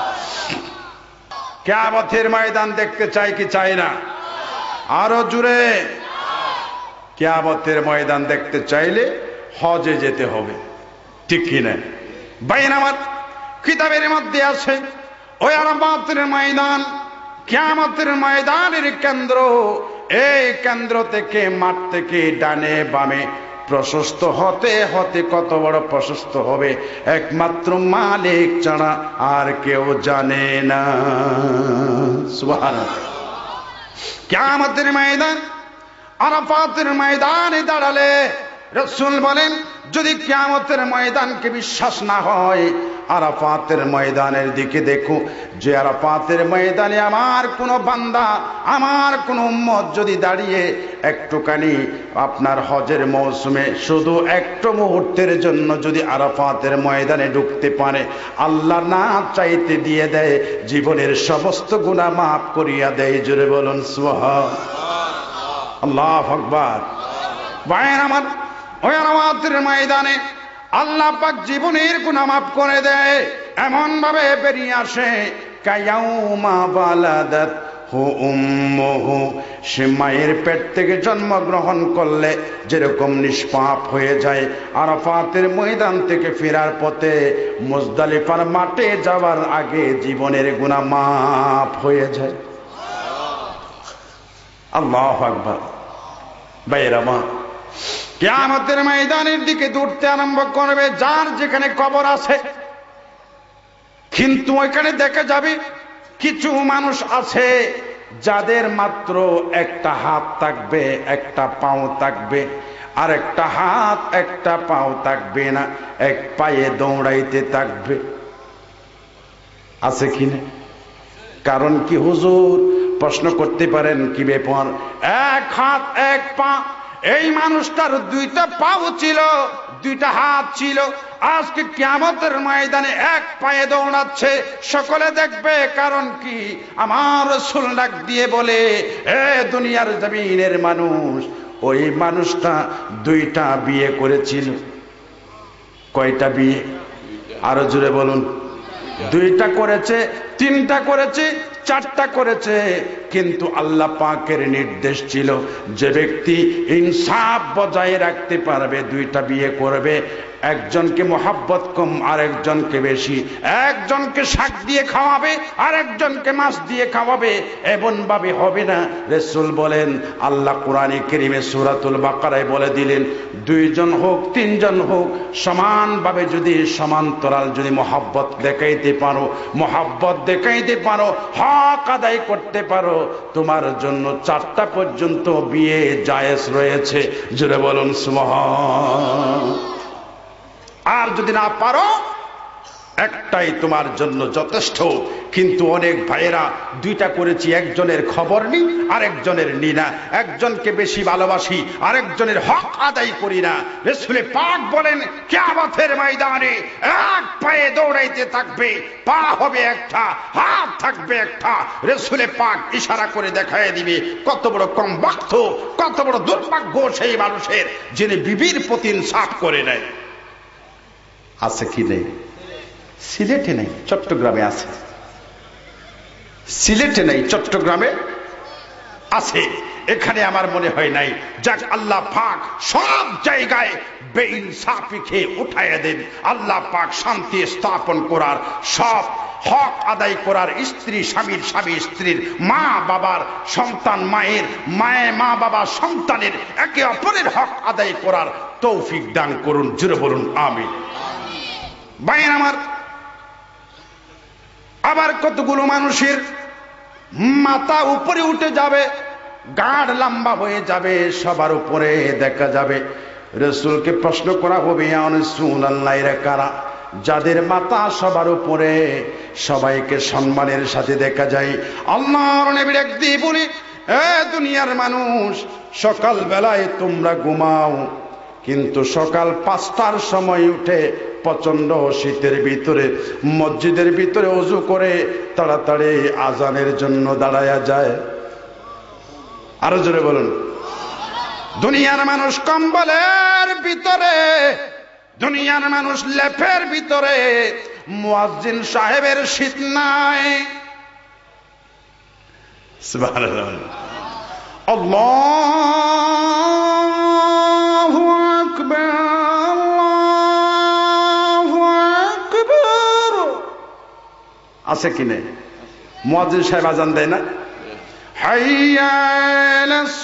কিয়ামতের ময়দান দেখতে চাই কি চাই না? আরো জোরে। কিয়ামতের ময়দান দেখতে চাইলে হজে যেতে হবে, ঠিক কি না? বাইন আমার কিতাবের মধ্যে আছে ওই আরাফাতের ময়দান কিয়ামতের ময়দানের কেন্দ্র। এই কেন্দ্র থেকে মাঠ থেকে ডানে বামে প্রশস্ত হতে হতে কত বড় প্রশস্ত হবে একমাত্র মালিক ছাড়া আর কেউ জানে না। সুবহানাল্লাহ। কিয়ামতের ময়দান আরাফাতের ময়দানে দাঁড়ালে রাসূল বলেন যদি কিয়ামতের ময়দানকে বিশ্বাস না হয় আরাফাতের ময়দানের দিকে দেখো, যে আরাফাতের ময়দানে আমার কোন বান্দা আমার কোন উম্মত যদি দাঁড়িয়ে একটুখানি আপনার হজের মৌসুমে শুধু একটু মুহূর্তের জন্য যদি আরাফাতের ময়দানে ঢুকতে পারে, আল্লাহ না চাইতে দিয়ে দেয় জীবনের সমস্ত গুনাহ মাফ করিয়া দেয়। জোরে বলুন সুবহানাল্লাহ। আল্লাহু আকবার। ভাইয়ের আমার ওই আরাফাতের ময়দানে আল্লাহ পাক জীবনের গুনাহ মাফ করে দেয়। এমন ভাবে বেরিয়ে আসে কায়াউমা বালাদাত হু উম্মুহু, সে মায়ের পেট থেকে জন্মগ্রহণ করলে যেরকম নিষ্পাপ হয়ে যায়, আরাফাতের ময়দান থেকে ফেরার পথে মুজদালিফার মাঠে যাওয়ার আগে জীবনের গুনাহ মাফ হয়ে যায়। আল্লাহু আকবার। ভাইয়েরা আমার কিয়ামতের ময়দানের দিকে দৌড়তে আরম্ভ করবে যার যেখানে কবর আছে। কিন্তু ওইখানে দেখা যাবে কিছু মানুষ আছে যাদের মাত্র একটা হাত থাকবে, একটা পাও থাকবে, আর একটা হাত একটা পাও থাকবে না, এক পায়ে দৌড়াইতে থাকবে। আছে কিনা? কারণ কি হুজুর? প্রশ্ন করতে পারেন কি ব্যাপার? এক হাত এক পা, এই মানুষটার দুইটা পাও ছিল, দুইটা হাত ছিল, আজকে কিয়ামতের ময়দানে এক পায়ে দৌড়াচ্ছে, সকলে দেখবে। কারণ কি? আমার রাসূল ডাক দিয়ে বলে, এ দুনিয়ার জমিনের মানুষ, ওই মানুষটা দুইটা বিয়ে করেছিল। কয়টা বিয়ে? আরো জোরে বলুন। দুইটা করেছে, তিনটা করেছে, চারটা করেছে, কিন্তু আল্লাহ পাকের নির্দেশ ছিল যে ব্যক্তি ইনসাফ বজায় রাখতে পারবে দুইটা বিয়ে করবে। একজনকে মোহাব্বত কম আর একজনকে বেশি, একজনকে শাক দিয়ে খাওয়াবে আর একজনকে মাছ দিয়ে খাওয়াবে, এমন ভাবে হবে না। রাসূল বলেন, আল্লাহ কোরআনে কারীমে সূরাতুল বাকারায় বলে দিলেন, দুইজন হোক তিনজন হোক সমানভাবে যদি সমান্তরাল যদি মোহাব্বত দেখাইতে পারো, মোহাব্বত দেখাইতে পারো, হক আদায় করতে পারো, তোমার জন্য চারটা পর্যন্ত বিয়ে জায়েজ রয়েছে। জোরে বলুন সুবহানাল্লাহ। আর যদি না পারো একটাই তোমার জন্য যথেষ্ট। কিন্তু অনেক ভাইয়েরা দুইটা করেছি, একজনের খবর নিই আর একজনের নি না, একজনকে বেশি ভালোবাসি আর একজনের হক আদায় করি না। রাসূল পাক বলেন কিয়ামতের ময়দানে এক পায়ে দৌড়াইতে থাকবে, পা হবে একটা, হাত থাকবে একটা। রাসূল পাক ইশারা করে দেখায় দিবে কত বড় কমবক্ত, কত বড় দুর্ভাগ্য সেই মানুষের যিনি বিবির প্রতি ইনসাফ করে নেয়। আছে কি নেই? সিলেটে নেই, চট্টগ্রামে আছে। সিলেটে নেই, চট্টগ্রামে আছে। এখানে আমার মনে হয় নাই। যাক, আল্লাহ পাক সব জায়গায় বেইনসাফিকে উঠাইয়া দেন। আল্লাহ পাক শান্তি স্থাপন করার, সব হক আদায় করার, স্ত্রী স্বামীর, স্বামী স্ত্রীর, মা বাবার, সন্তান মায়ের, মায়ের মা বাবা সন্তানের, একে অপরের হক আদায় করার তৌফিক দান করুন। জোরে বলুন আমিন। ভাই আমার, আবার কতগুলো মানুষের মাথা উপরে উঠে যাবে, গাঢ় লম্বা হয়ে যাবে, সবার উপরে দেখা যাবে। রাসূলকে প্রশ্ন করা হবে, ইয়া রাসূলুল্লাহ, এরা কারা যাদের মাথা সবার উপরে, সবাইকে সম্মানের সাথে দেখা যায়? আল্লাহর নবী ডাক দিয়ে বলে, এ দুনিয়ার মানুষ, সকাল বেলায় তোমরা ঘুমাও, কিন্তু সকাল পাঁচটার সময় উঠে প্রচন্ড শীতের ভিতরে মসজিদের ভিতরে ওযু করে তাড়াতাড়ি আজানের জন্য দাঁড়ায়া যায়। আরো জোরে বলুন। দুনিয়ার মানুষ কম্বলের ভিতরে, দুনিয়ার মানুষ লেপের ভিতরে, মুয়াজ্জিন সাহেবের শীত নাই। সুবহানাল্লাহ। আল্লাহু আকবার, আল্লাহু আকবার। আছে কি নেই? মুয়াজ্জিন সাহেব আজান দেয় না? হাইয়া আলাস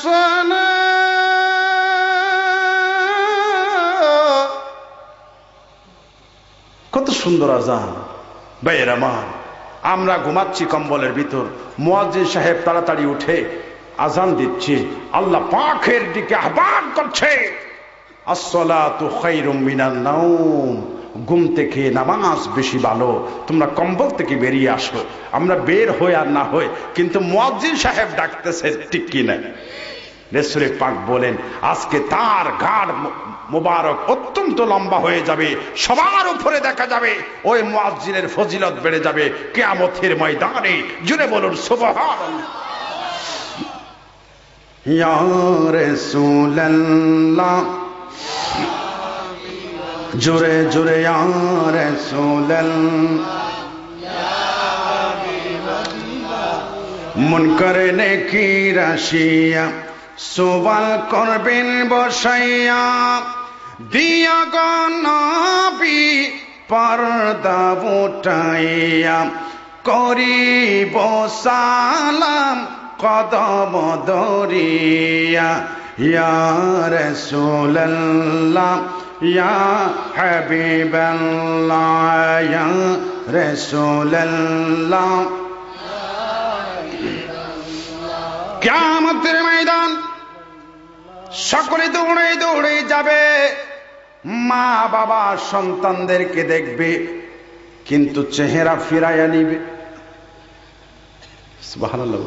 সালাহ। কত সুন্দর আজান। ভাইয়ের আমার, আমরা ঘুমাচ্ছি কম্বলের ভিতর, মুয়াজ্জিন সাহেব তাড়াতাড়ি উঠে আজান দিচ্ছে, আল্লাহ পাকের দিকে আহ্বান করছে, আসসালাতু খায়রুম মিনান নাওম। ঘুম থেকে নামাজ বেশি ভালো, তোমরা কম্বল থেকে বেরিয়ে আসো। আমরা বের হই আর না হই, কিন্তু মুয়াজ্জিন সাহেব ডাকতেছে, ঠিক কি না? রাসূল পাক বলেন, আজকে তার ঘাড় মুবারক অত্যন্ত লম্বা হয়ে যাবে, সবার উপরে দেখা যাবে, ওই মুয়াজ্জিনের ফজিলত বেড়ে যাবে কিয়ামতের ময়দানে। জুড়ে বলুন সুবহানাল্লাহ। ইয়া রাসূলুল্লাহ, জোরে জোরে ইয়া রাসূলুল্লাহ। মুনকারে নেকির আসিয়া সওয়াল করবেন বসাইয়া, দিয়া গো নবী পর্দা উঠাইয়া, করিব সালাম কদম দরিয়া। ইয়া রাসূলুল্লাহ, ইয়া হাবিবাল্লাহ, ইয়া রাসূলুল্লাহ। কিয়ামতের ময়দান সকলে দৌড়ে দৌড়ে যাবে, মা বাবা সন্তানদেরকে দেখবে, কিন্তু চেহারা ফিরাইয়া নিবে। সুবহানাল্লাহ।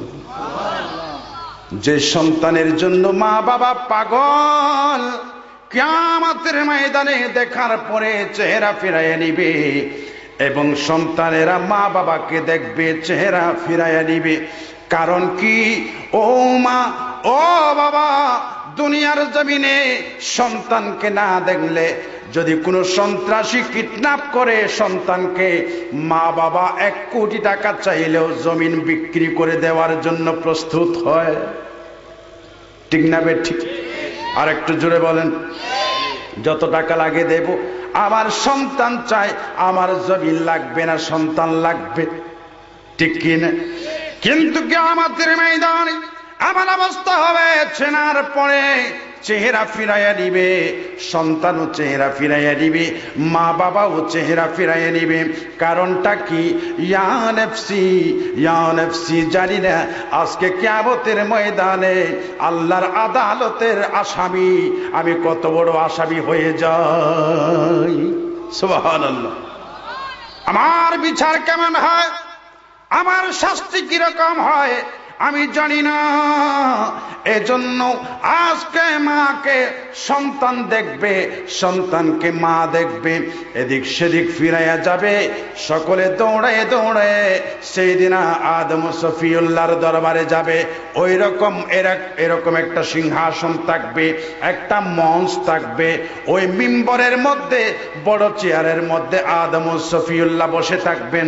যে সন্তানের জন্য মা বাবা পাগল, কিয়ামতের ময়দানে দেখার পরে চেহারা ফিরাইয়া নিবে, এবং সন্তানেরা মা বাবাকে দেখবে, চেহারা ফিরাইয়া নিবে। কারণ কি? ও মা, ও বাবা, দুনিয়ার জমিনে সন্তানকে না দেখলে, যদি কোনো সন্ত্রাসী কিডন্যাপ করে সন্তানকে, মা বাবা এক কোটি টাকা চাইলেও জমিন বিক্রি করে দেওয়ার জন্য প্রস্তুত হয়। ঠিক না বে ঠিক? আর একটু জোরে বলেন। যত টাকা লাগে দেব, আমার সন্তান চাই, আমার জমিন লাগবে না, সন্তান লাগবে। ঠিক কি না? কিন্তু কিয়ামতের ময়দানে এমন অবস্থা হবে, চেনার পরে চেহারা ফিরাইয়া নিবে, সন্তানও চেহারা ফিরাইয়া নিবে, মা বাবাও চেহারা ফিরাইয়া নিবে। কারণটা কি? ইয়া নাফসি, ইয়া নাফসি। জানি না আজকে কিয়ামতের ময়দানে আল্লাহর আদালতের আসামি আমি কত বড় আসামি হয়ে যাই। সুবহানাল্লাহ। আমার বিচার কেমন হয়, আমার শাস্তি কিরকম হয় আমি জানি না। এজন্য আজকে মাকে সন্তান দেখবে, সন্তানকে মা দেখবে, এদিক সেদিক ফিরাইয়া যাবে, সকলে দৌড়ে দৌড়ে সেই দিন আদম সফিউল্লাহর দরবারে যাবে। ওই রকম এরকম একটা সিংহাসন থাকবে, একটা মঞ্চ থাকবে, ওই মিম্বরের মধ্যে বড় চেয়ারের মধ্যে আদম সফিউল্লাহ বসে থাকবেন।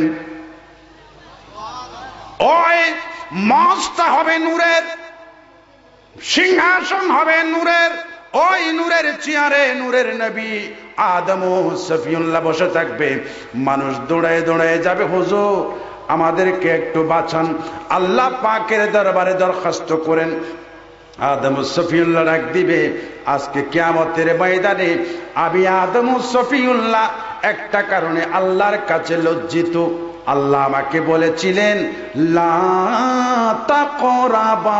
ওই মঞ্চটা হবে নূরের, সিংহাসন হবে নূরের, ওই নূরের চেয়ারে নূরের নবী আদম সফিউল্লাহ বসে থাকবে। মানুষ দৌড়ায় দৌড়ায় যাবে, হুজুর আমাদেরকে একটু বাঁচান, আল্লাহ পাকের দরবারে দরখাস্ত করেন। আদম সফিউল্লাহ ডাক দিবে, আজকে কিয়ামতের ময়দানে আমি আদম সফিউল্লাহ একটা কারণে আল্লাহর কাছে লজ্জিত। আল্লাহ আমাকে বলেছিলেন, লা তাকরাবা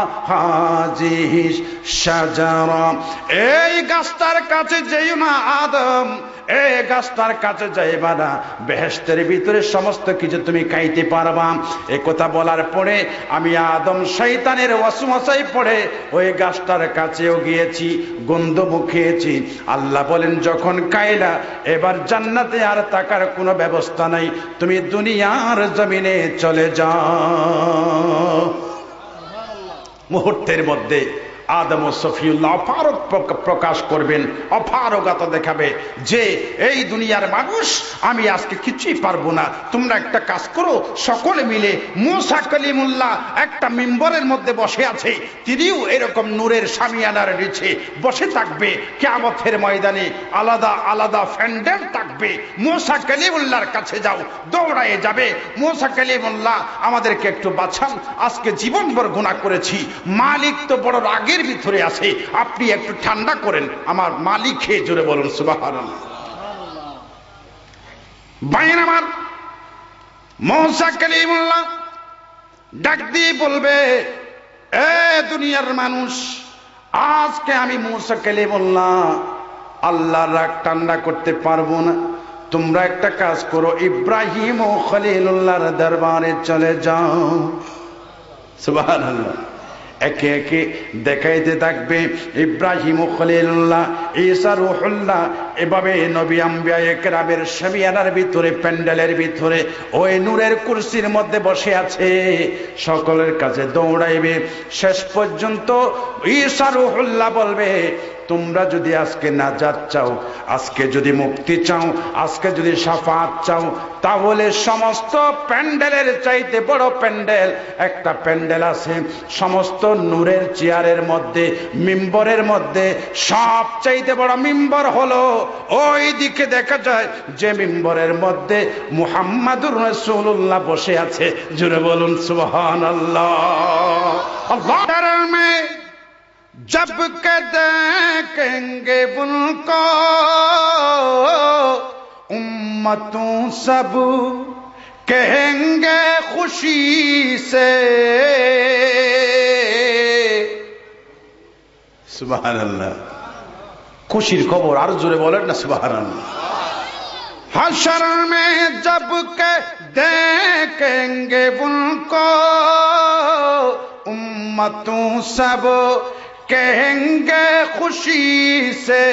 হাযিহি শাজারা, এই গাছটার কাছে যেও না আদম, এই গাছটার কাছে যাইবা না, বেহেশতের ভিতরে সমস্ত কিছু তুমি খাইতে পারবা। এ কথা বলার পরে আমি আদম শয়তানের ওয়াসওয়াসায় পড়ে ওই গাছটার কাছেও গিয়েছি, গন্ধ মুখিয়েছি। আল্লাহ বলেন যখন খাইলা এবার জান্নাতে আর থাকার কোনো ব্যবস্থা নাই, তুমি দুনিয়ার জমিনে চলে যাও। মুহূর্তের মধ্যে আদম ও সফিউল্লাহ অপারগ প্রকাশ করবেন, অপারগতা দেখাবে যে এই দুনিয়ার মানুষ আমি আজকে কিছুই পারবো না। তোমরা একটা কাজ করো, সকলে মিলে মুসা কালিমুল্লাহ একটা মিম্বরের মধ্যে বসে আছে, তিনিও এরকম নূরের শামিয়ানার নিচে বসে থাকবে। কিয়ামতের ময়দানে আলাদা আলাদা প্যান্ডেল থাকবে। মুসা কালিমুল্লাহর কাছে যাও, দৌড়ায়ে যাবে, মুসা কালিমুল্লাহ আমাদেরকে একটু বাঁচান, আজকে জীবনভর গুনাহ করেছি, মালিক তো বড় রাগে ভিতরে আছে, আপনি একটু ঠান্ডা করেন আমার মালিক। খেয়ে জোরে বলুন সুবহানাল্লাহ। ভাইয়ের আমার, মুসা কালিমুল্লাহ ডাক দিয়ে বলবে, এ দুনিয়ার মানুষ, আজকে আমি মুসা কালিমুল্লাহ আল্লাহর রাগ ঠান্ডা করতে পারবো না। তোমরা একটা কাজ করো, ইব্রাহিম ও খলিলুল্লাহর দরবারে চলে যাও। সুবহানাল্লাহ। একে একে দেখাইতে থাকবে ইব্রাহিম ও খলিলুল্লাহ, ঈসা রূহুল্লাহ, এভাবে নবী আম্বিয়া একরামের শামিয়ানার ভিতরে, প্যান্ডেলের ভিতরে ওই নূরের কুরসির মধ্যে বসে আছে। সকলের কাছে দৌড়াইবে। শেষ পর্যন্ত ঈসা রূহুল্লাহ বলবে, তোমরা যদি আজকে নাজাত চাও, আজকে যদি মুক্তি চাও, আজকে যদি শাফাত চাও, তাহলে সমস্ত প্যান্ডেলের চাইতে বড় প্যান্ডেল একটা প্যান্ডেল আছে। সমস্ত নূরের চেয়ারের মধ্যে, মিম্বরের মধ্যে সব চাইতে বড় মিম্বর হলো ওই দিকে দেখা যায় যে মিম্বরের মধ্যে মুহাম্মাদুর রাসূলুল্লাহ বসে আছে। জোরে বলুন সুবহানাল্লাহ। আল্লাহর মে जब के देखेंगे उनको उम्मतों सब कहेंगे खुशी से। सुबहानल्लाह। खुशीर खबर আর জোরে বলেন না सुबहानल्लाह। हशर में जब के देखेंगे उनको उम्मतों सब कहेंगे खुशी से,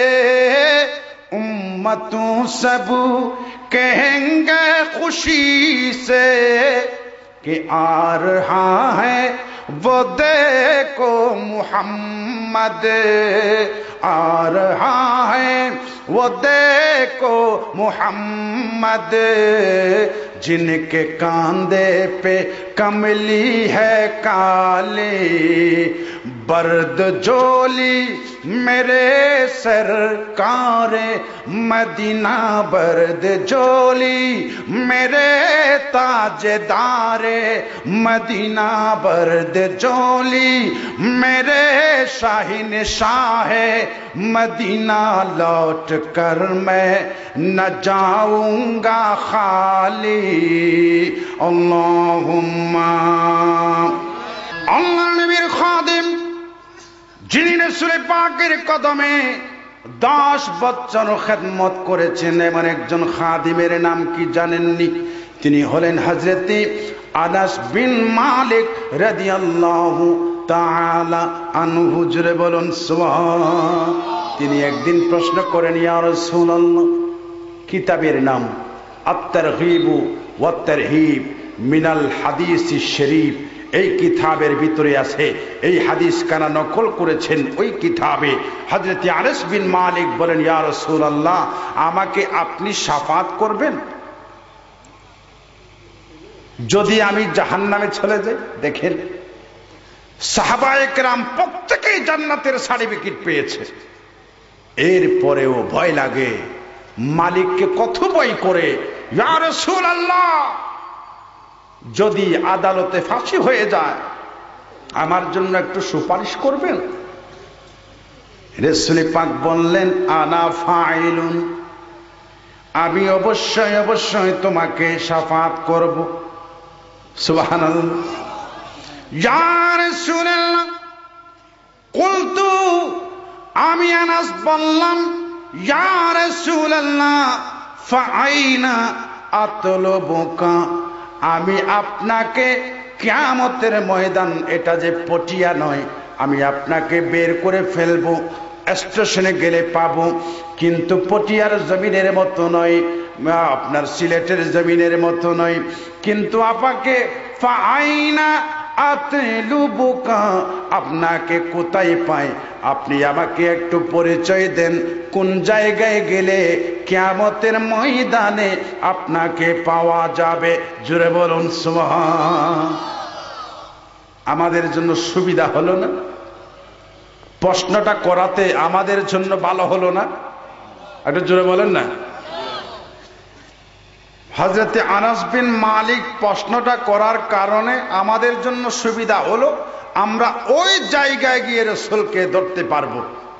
उम्मतों सब कहेंगे खुशी से कि आ रहा है वो देखो मुहम्मद, आ रहा है वो देखो मुहम्मद, जिनके कांधे पे कमली है काली, बर्द जोली मेरे सरकार मदीना, बर्द जोली मेरे ताजदारे मदीना, बर्द जोली मेरे शाहीन शाह मदीना, लौट कर मैं न जाऊंगा खाली। अल्लाहुम्मा। আল্লাহ নবীর খাদিম যিনি রাসূল পাকের কদমে দশ বছর খেদমত করেছেন, এমন একজন খাদিমের নাম কি জানেননি? তিনি হলেন হযরত আনাস বিন মালিক রাদিয়াল্লাহু তাআলা আনহু। জোরে বলুন সুবহান। তিনি একদিন প্রশ্ন করেন, ইয়া রাসূলুল্লাহ, কিতাবের নাম আত-তারগীব ওয়াত তারহিব মিনাল হাদিস শরীফ, এই কিতাবের ভিতরে আছে, এই হাদিস কানা নকল করেছেন ওই কিতাবে। হযরত আনাস বিন মালিক বলেন, ইয়া রাসূলুল্লাহ, আমাকে আপনি শাফাত করবেন যদি আমি জাহান্নামে চলে যাই? দেখেন, সাহাবায়ে কেরাম প্রত্যেকেই জান্নাতের সার্টিফিকেট পেয়েছে, এরপরেও ভয় লাগে, মালিককে কত ভয় করে। ইয়া রাসূলুল্লাহ, যদি আদালতে ফাঁসি হয়ে যায় আমার জন্য একটু সুপারিশ করবেন? রাসূল পাক বললেন, আনা ফাইলুন, আমি অবশ্যই অবশ্যই তোমাকে শাফাত করব। সুবহানাল্লাহ। ইয়া রাসূলুল্লাহ, কুলতু, আমি আনাস বললাম, ইয়া রাসূলুল্লাহ ফাআইনা আতলুবুকা, আমি আপনাকে কিয়ামতের ময়দান, এটা যে পটিয়া নয়, আমি আপনাকে বের করে ফেলবো, স্টেশনে গেলে পাবো, কিন্তু পটিয়ার জমিনের মতো নয়, আপনার সিলেটের জমিনের মতো নয়, কিন্তু আপনাকে ফাআইনা আতলুবুকা, আপনাকে কোথায় পাই, আপনি আমাকে একটু পরিচয় দেন, কোন জায়গায় গেলে কিয়ামতের ময়দানে আপনাকে পাওয়া যাবে। জোরে বলুন সুবহান। আমাদের জন্য সুবিধা হলো না? প্রশ্নটা করাতে আমাদের জন্য ভালো হলো না? একটু জোরে বলেন না। হযরতে আনাস বিন মালিক প্রশ্নটা করার কারণে আমাদের জন্য সুবিধা হলো, আমরা ওই জায়গায় গিয়ে রাসূলকে ধরতে পারবো,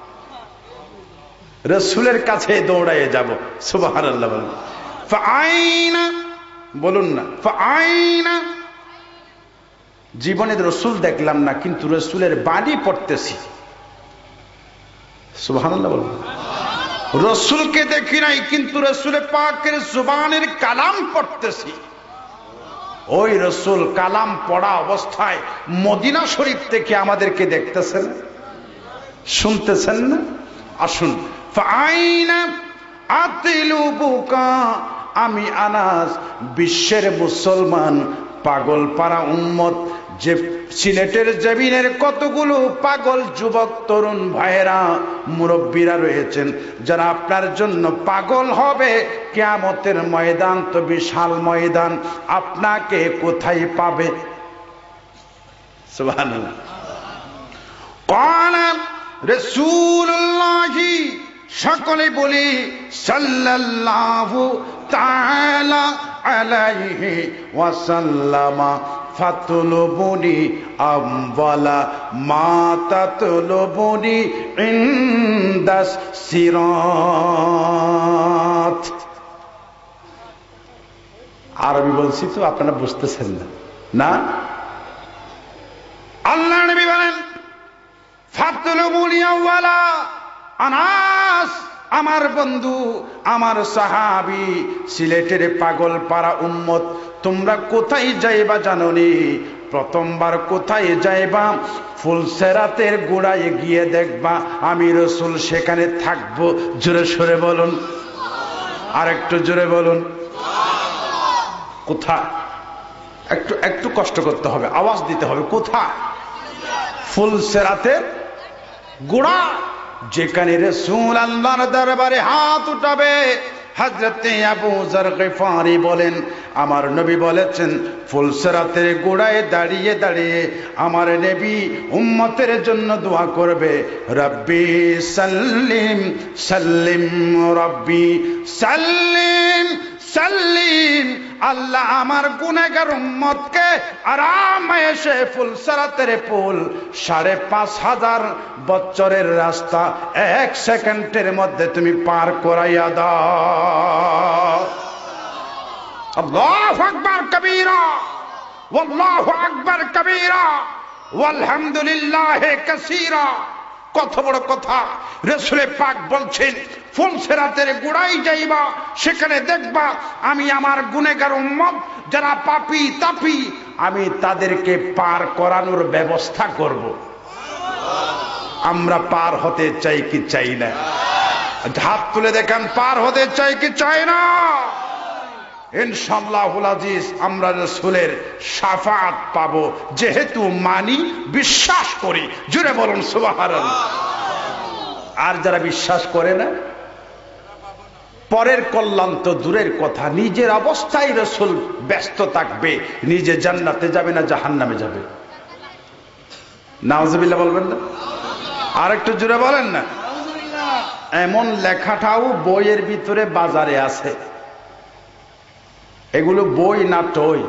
রাসূলের কাছে দৌড়াইয়ে যাব। সুবহানাল্লাহ বলুন। ফাআইনা, বলুন না ফাআইনা। জীবনে রাসূল দেখলাম না, কিন্তু রাসূলের বাণী পড়তেছি। সুবহানাল্লাহ বলুন। রাসূলকে দেখি নাই, কিন্তু রাসূল পাকের জুবানের কালাম পড়তেছি। ওই রাসূল কালাম পড়া অবস্থায় মদিনা শরীফ থেকে আমাদেরকে দেখতেছেন, শুনতেছেন না? আসুন, ফাআইনা আতলুবুকা, আমি আনাস বিশ্বের মুসলমান পাগল পারা উম্মত, যে সিলেটের জমিনের কতগুলো পাগল যুবক তরুণ ভাইয়েরা মুরব্বীরা রয়েছেন, যারা আপনার জন্য পাগল হবে। কিয়ামতের ময়দান তো বিশাল ময়দান, আপনাকে কোথায় পাবে? সুবহানাল্লাহ। ক্বালা রাসূলুল্লাহ, সকলে বলি সাল্লাল্লাহু তাআলা আলাইহি ওয়াসাল্লামা, ফাতলুবুনি আমওয়ালা মা তাতলুবুনি ইনদাস সিরাত। আরবি বলছি তো আপনারা বুঝতেছেন না? না, আল্লাহ নবী বলেন ফাতলুবুনি আওয়ালা, আনাস আমার বন্ধু, আমার সাহাবী, সিলেটের পাগল পাড়া উম্মত, তোমরা কোথায় যাইবা জানোনি? প্রথমবার কোথায় যাইবা? ফুলসেরাতের গোড়ায় গিয়ে দেখবা আমি রাসূল সেখানে থাকবো। জোরে সরে বলুন, আর একটু জোরে বলুন। কোথায়? একটু একটু কষ্ট করতে হবে, আওয়াজ দিতে হবে। কোথায়? ফুলসেরাতের গোড়া, যেখানে রাসূল আল্লাহর দরবারে হাত উঠাবে। হযরতে আবু যর গিফারি বলেন, আমার নবী বলেছেন, ফুলসেরাতের গোড়ায় দাঁড়িয়ে দাঁড়িয়ে আমার নবী উম্মতের জন্য দোয়া করবে, রব্বি সাল্লিম সাল্লিম, রব্বি সাল্লিম সাল্লিম। আল্লাহ আমার গুনাহগার উম্মতকে আরামে ফুলসেরাতের পুল সাড়ে পাঁচ হাজার বছরের রাস্তা এক সেকেন্ডের মধ্যে তুমি পার করাইয়া দাও। আল্লাহু আকবার কবীরা, ওয়াল্লাহু আকবার কবীরা, ওয়ালহামদুলিল্লাহি কাসীরা। কত বড় কথা! রাসূল পাক বলছেন, ফুলসেরাতের গোড়ায় যাইবা, সেখানে দেখবা আমি আমার গুনাহগার উম্মত যারা পাপী তাপী, আমি তাদেরকে পার করানোর ব্যবস্থা করব। আমরা পার হতে চাই কি চাই না? হাত তুলে দেখান, পার হতে চাই কি চাই না? ইনশাআল্লাহুল আজিজ আমরা রাসূলের শাফাআত পাবো, যেহেতু মানি, বিশ্বাস করি। জোরে বলুন সুবহানাল্লাহ। আর যারা বিশ্বাস করে না, পরের কল্যাণ তো দূরের কথা, নিজের অবস্থায় রাসূল ব্যস্ত থাকবে, নিজে জান্নাতে যাবে না জাহান্নামে যাবে। নাউজুবিল্লাহ বলবেন না? আর একটু জোরে বলেন না। এমন লেখাটাও বইয়ের ভিতরে বাজারে আছে। এগুলো বই না টই?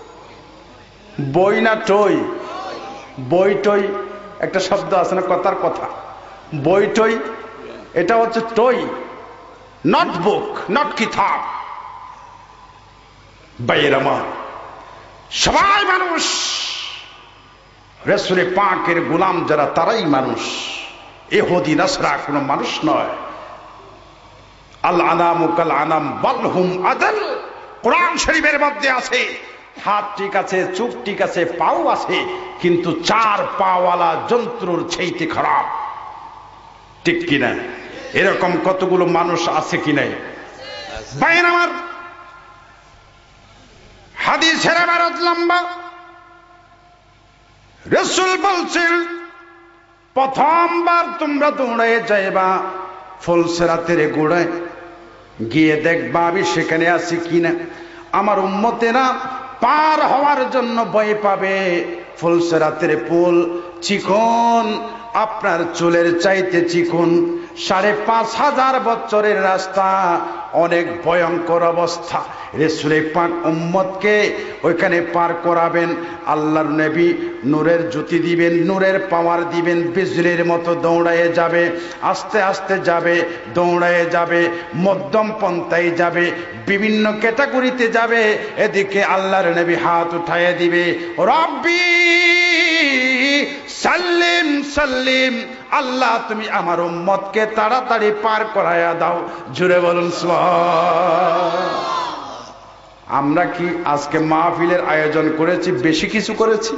বই না টই? বই টই একটা শব্দ আছে না, কথার কথা। বই টই, এটা হচ্ছে টই, নট বুক, নট কিতাব। ভাইয়ের আমার, সবাই মানুষ, রাসূল পাকের গোলাম যারা তারাই মানুষ। ইহুদি নাসরা কোনো মানুষ নয়। আল আনামু কাল আনাম বাল হুম আদাল। কোরআন শরীফের মধ্যে আছে হাত ঠিক আছে, চোখ ঠিক আছে, পাও আছে, কিন্তু চার পাওয়ালা জন্তুর চাইতে খারাপ। ঠিক কিনা? এরকম কতগুলো মানুষ আছে কি নাই? বাইন আমার হাদিসের ইবারত লম্বা। রাসূল বলছেন প্রথমবার তোমরা দৌড়ে যাইবা ফুলসিরাতের গোড়ায়, গিয়ে দেখবা আমি সেখানে আছি কিনা। আমার উম্মতেরা পার হওয়ার জন্য ভয় পাবে। ফুলসিরাতের পুল চিকন, আপনার চুলের চাইতে চিকন, সাড়ে পাঁচ হাজার বছরের রাস্তা, অনেক ভয়ঙ্কর অবস্থা। রাসূল পাক উম্মতকে ওইখানে পার করাবেন। আল্লাহর নবী নূরের জ্যোতি দিবেন, নূরের পাওয়ার দিবেন, বিজলির মতো দৌড়ায়ে যাবে, আস্তে আস্তে যাবে, দৌড়ায়ে যাবে, মধ্যম পন্থায় যাবে, বিভিন্ন ক্যাটাগরিতে যাবে। এদিকে আল্লাহর নবী হাত উঠায়ে দিবে, রব্বি সাল্লিম সাল্লিম, আল্লাহ তুমি আমার উম্মতকে তাড়াতাড়ি পার করায়া দাও। জুড়ে বলুন সুবহান। আমরা কি আজকে মাহফিলের আয়োজন করেছি? বেশি কিছু করেছি?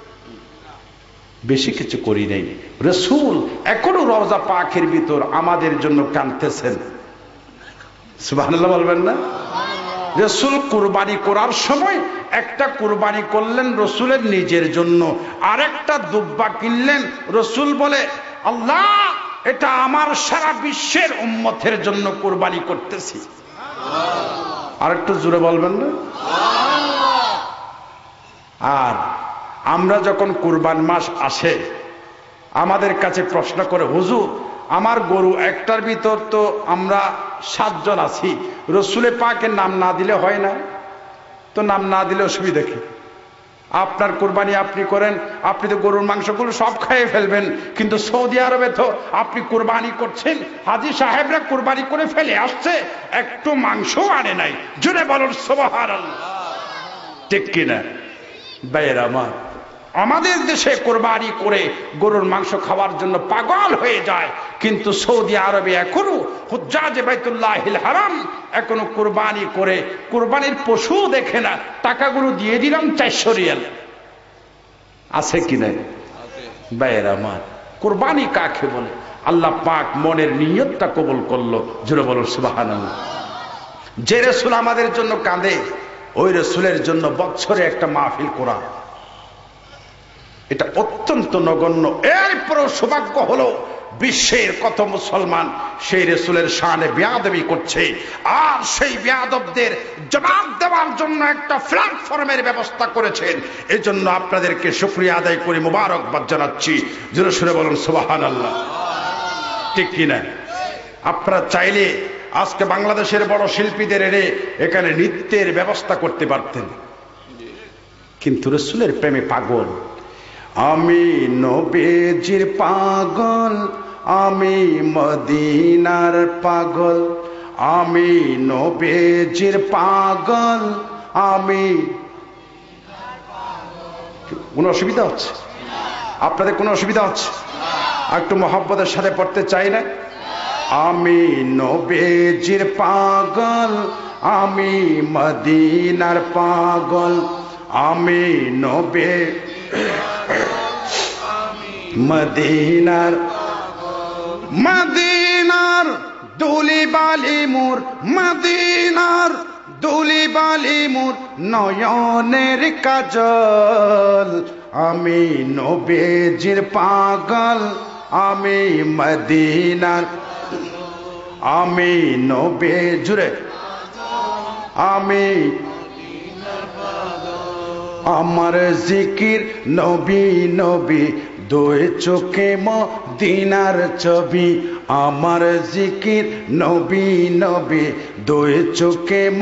বেশি কিছু করি নাই। রাসূল এখনো রওজা পাকের ভিতর আমাদের জন্য কাঁদতেছেন। সুবহানাল্লাহ বলবেন না? রাসূল কুরবানি করার সময় একটা কুরবানি করলেন রাসূলের নিজের জন্য, আরেকটা দুব্বা কিনলেন। রাসূল বলে, আল্লাহ এটা আমার সারা বিশ্বের উম্মতের জন্য কুরবানি করতেছি। আর একটু জোরে বলবেন না? আর আমরা যখন কুরবান মাস আসে আমাদের কাছে প্রশ্ন করে, হুজুর আমার গরু একটার ভিতর তো আমরা সাতজন আছি, রাসূলে পাকের নাম না দিলে হয় না? তো নাম না দিলে অসুবিধা কি? আপনার কুরবানি আপনি করেন, আপনি তো গরুর মাংসগুলো সব খেয়ে ফেলবেন, কিন্তু সৌদি আরবে তো আপনি কুরবানি করছেন, হাজী সাহেবরা কুরবানি করে ফেলে আসছে, একটু মাংস আনে নাই। জুড়ে বলুন সুবহানাল্লাহ। ঠিক কিনা? ভাইয়েরা আমার, আমাদের দেশে কুরবানি করে গরুর মাংস খাওয়ার জন্য পাগল হয়ে যায়, কিন্তু সৌদি আরবে এখনো হুজ্জাজে বাইতুল্লাহিল হারাম এখনো কুরবানি করে কুরবানির পশু দেখে না, টাকাগুলো দিয়ে দিলাম চারশো রিয়াল। আছে কি নাই? ভাইয়েরা আমার, কুরবানি কাকে বলে? আল্লাহ পাক মনের নিয়তটা কবুল করলো। জোরে বলুন সুবহানাল্লাহ। যে রাসূল আমাদের জন্য কাঁদে, ওই রাসূলের জন্য বছরে একটা মাহফিল করা এটা অত্যন্ত নগণ্য। এরপরও সৌভাগ্য হলো বিশ্বের কত মুসলমান সেই রাসূলের শানে বেয়াদবি করছে, আর সেই বেয়াদবদের জবাব দেওয়ার জন্য একটা প্ল্যাটফর্মের ব্যবস্থা করেছেন। এজন্য আপনাদেরকে শুকরিয়া আদায় করে মোবারকবাদ জানাচ্ছি। জোরে সুরে বলুন সুবহানাল্লাহ। ঠিক কিনা? আপনারা চাইলে আজকে বাংলাদেশের বড় শিল্পীদের এনে এখানে নৃত্যের ব্যবস্থা করতে পারতেন, কিন্তু রাসূলের প্রেমে পাগল। আমি নবীজির পাগল, আমি মদিনার পাগল, আমি নবীজির পাগল, আমি। কোনো অসুবিধা হচ্ছে? আপনাদের কোনো অসুবিধা হচ্ছে? একটু মহব্বতের সাথে পড়তে চাই না? আমি নবীজির পাগল, আমি মদিনার পাগল, আমি নবে মদিনার মদিনার দুলি বালি মোর, মদিনার দুলি বালি মোর নয়নের কাজল, আমি নবীজির পাগল, আমি মদিনার, আমি নবে জুড়ে আমি আমার জিকির নবী নবী, দুই চোখে মদিনার ছবি, আমার জিকির নবী নবী, দুই চোখে ম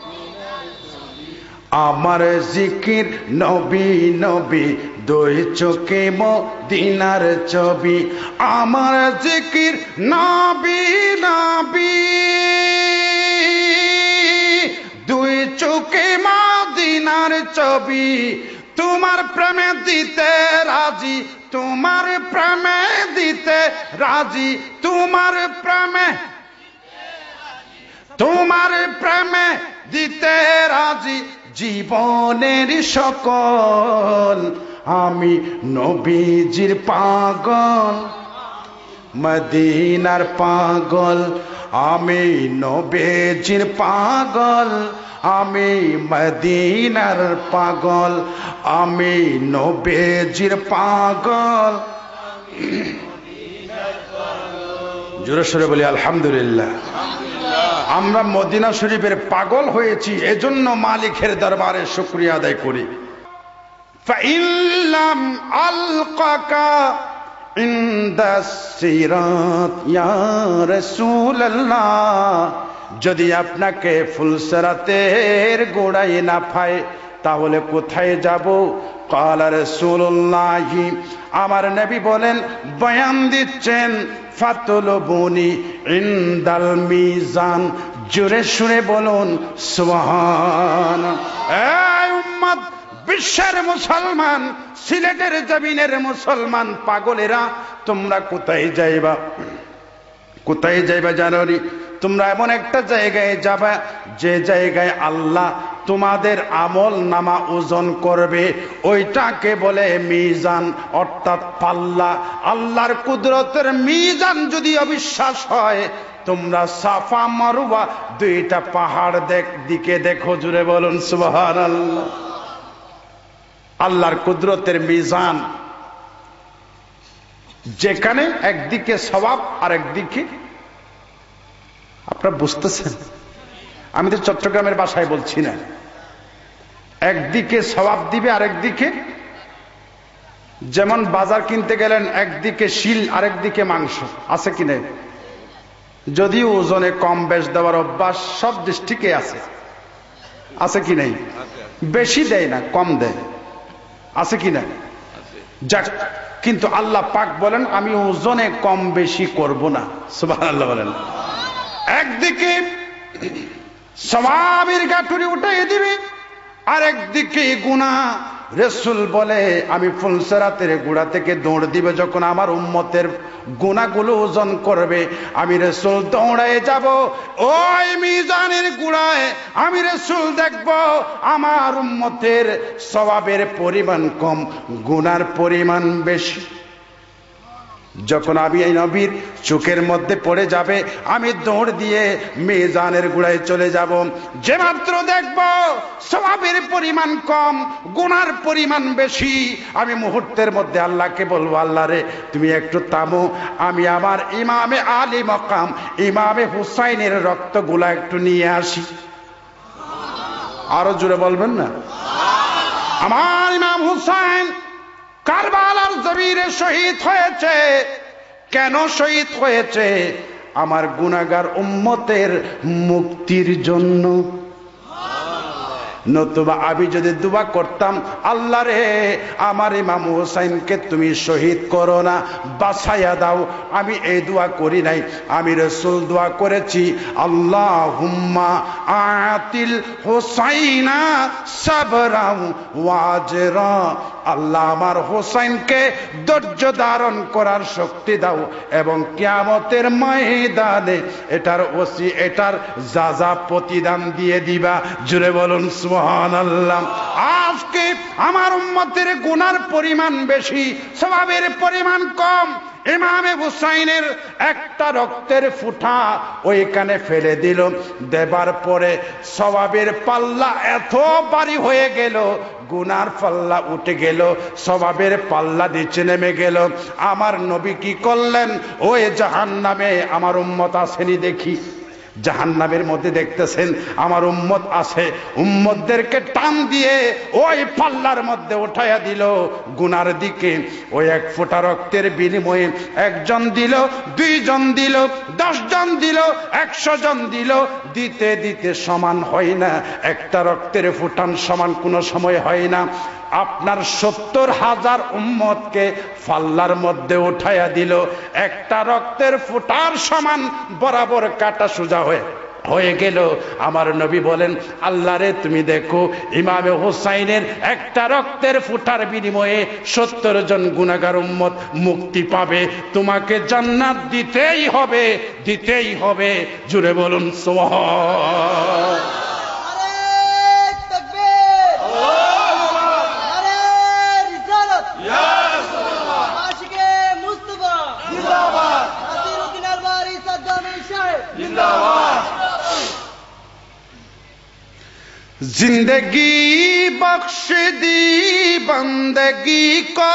আমার জিকির নবী নবী, দুই চোখে মদিনার ছবি, আমার জিকির নবী নবী, দুই চোখে মদিনার ছবি, তোমার প্রেমে দিতে রাজি, তোমার প্রেমে দিতে রাজি, তোমার প্রেমে তোমার প্রেমে দিতে রাজি জীবনের সকল, আমি নবীজির পাগল, মদিনার পাগল, আমি নবীজির পাগল, আমি মদিনার পাগল, আমি নবীজির পাগল। জোরে সোরে বলি আলহামদুলিল্লাহ। আমরা মদিনা শরীফের পাগল হয়েছি, এজন্য মালিকের দরবারে শুকরিয়া আদায় করি। ফাইল্লাম আলকাকা ইনদাস সিরাত ইয়া রাসূলুল্লাহ, যদি আপনাকে ফুলসিরাতের গোড়ায় না পাই তাহলে কোথায় যাব? ক্বালা রাসূলুল্লাহ, আমার নবী বলেন, বয়ান দিচ্ছেন, ফাতুলুবুনি ইনদাল মিজান। জোরে সুরে বলুন সুবহানাল্লাহ। এই উম্মত, বিশ্বের মুসলমান, সিলেটের জমিনের মুসলমান পাগলেরা, তোমরা কোথায় যাইবা? কোথায় যাইবা জানো নি? তোমরা এমন একটা জায়গায় যাবা যে জায়গায় আল্লাহ তোমাদের আমল নামা ওজন করবে, ওইটাকে বলে মিজান, অর্থাৎ পাল্লা। আল্লাহর কুদরতের মিজান যদি অবিশ্বাস হয়, তোমরা সাফা মারওয়া দুইটা পাহাড় দেখ দিকে দেখো, জুড়ে বলুন সুবহানাল্লাহ। আল্লাহর কুদরতের মিজান, যেখানে একদিকে সওয়াব আর একদিকে, আপনারা বুঝতেছেন? আমি তো চট্টগ্রামের ভাষায় বলছি না। একদিকে সওয়াব দিবে আর একদিকে, যেমন বাজার কিনতে গেলেন, একদিকে শিল আরেকদিকে মাংস, আছে কি নাই? যদিও ওজনে কম বেশ দেওয়ার অভ্যাস সব ডিস্ট্রিক্টে আছে, আছে কি নাই? বেশি দেয় না, কম দেয়, আছে কি না? যাক, কিন্তু আল্লাহ পাক বলেন, আমি ওজনে কম বেশি করব না। সুবহানাল্লাহ বলেন। একদিকে সওয়াবের গাঁটুরি উঠাই দিবে, আর একদিকে গুনাহ। রাসূল বলে, আমি ফুলসিরাতের গোড়া থেকে দৌড় দিবে যখন আমার উম্মতের গুনাহগুলো ওজন করবে, আমি রাসূল দৌড়ায় যাব ওই মিজানের গোড়ায়। আমি রাসূল দেখব আমার উম্মতের সওয়াবের পরিমাণ কম, গুনার পরিমাণ বেশি। যখন আমি এই নবীর চোখের মধ্যে পড়ে যাবে, আমি দৌড় দিয়ে মিজানের গোড়ায় চলে যাব। যে মাত্র দেখব সওয়াবের পরিমাণ কম, গুনার পরিমাণ বেশি, আমি মুহূর্তের মধ্যে আল্লাহকে বলবো, আল্লাহ রে, তুমি একটু থামো, আমি আমার ইমামে আলী মাকাম ইমামে হুসাইনের রক্তগুলা একটু নিয়ে আসি। আরো জোরে বলবেন না? আমার ইমাম হুসাইন কারবালার জমিনে শহীদ হয়েছে। কেন শহীদ হয়েছে? আমার গুনাহগার উম্মতের মুক্তির জন্য। নতুবা আমি যদি দোয়া করতাম, আল্লাহ রে, আমার ইমাম হুসাইনকে তুমি শহীদ করো না, বাঁচাইয়া দাও, আমি এই দোয়া করি নাই। আমি রাসূল দোয়া করেছি, আল্লাহুম্মা আতিল হুসাইনা সাবরা ওয়া আজরা। আল্লাহ, আমার হুসাইনকে ধৈর্য ধারণ করার শক্তি দাও, এবং কিয়ামতের ময়দানে এটার ওসি এটার যাজা প্রতিদান দিয়ে দিবা। জুড়ে বলুন সুবহানাল্লাহ। আজকে আমার উম্মতের গুনার পরিমাণ বেশি, সওয়াবের পরিমাণ কম। ইমামে হুসাইনের একটা রক্তের ফুঁটা ওইখানে ফেলে দিল, দেবার পরে সওয়াবের পাল্লা এত ভারী হয়ে গেল, গুনার পাল্লা উঠে গেল, সওয়াবের পাল্লা নিচে নেমে গেল। আমার নবী কি করলেন? ওই জাহান্নামে আমার উম্মত আসেনি দেখি, জাহান্নামের মধ্যে দেখতেছেন আমার উম্মত আছে, উম্মতদেরকে টান দিয়ে ওই পাল্লার মধ্যে উঠাইয়া দিল গুনার দিকে। ওই এক ফোঁটা রক্তের বিনিময়ে একজন দিল, দুইজন দিল, দশ জন দিল, একশো জন দিল, দিতে দিতে সমান হয় না। একটা রক্তের ফোঁটান সমান কোনো সময় হয় না। আপনার সত্তর হাজার উম্মতকে পাল্লার মধ্যে উঠাইয়া দিল, একটা রক্তের ফোঁটার সমান বরাবর কাটা সোজা হয়ে হয়ে গেল। আমার নবী বলেন, আল্লাহ রে তুমি দেখো, ইমামে হুসাইনের একটা রক্তের ফোঁটার বিনিময়ে সত্তর জন গুনাহগার উম্মত মুক্তি পাবে, তোমাকে জান্নাত দিতেই হবে, দিতেই হবে। জুড়ে বলুন সুবহান। जिंदगी बख्श दी बंदगी को,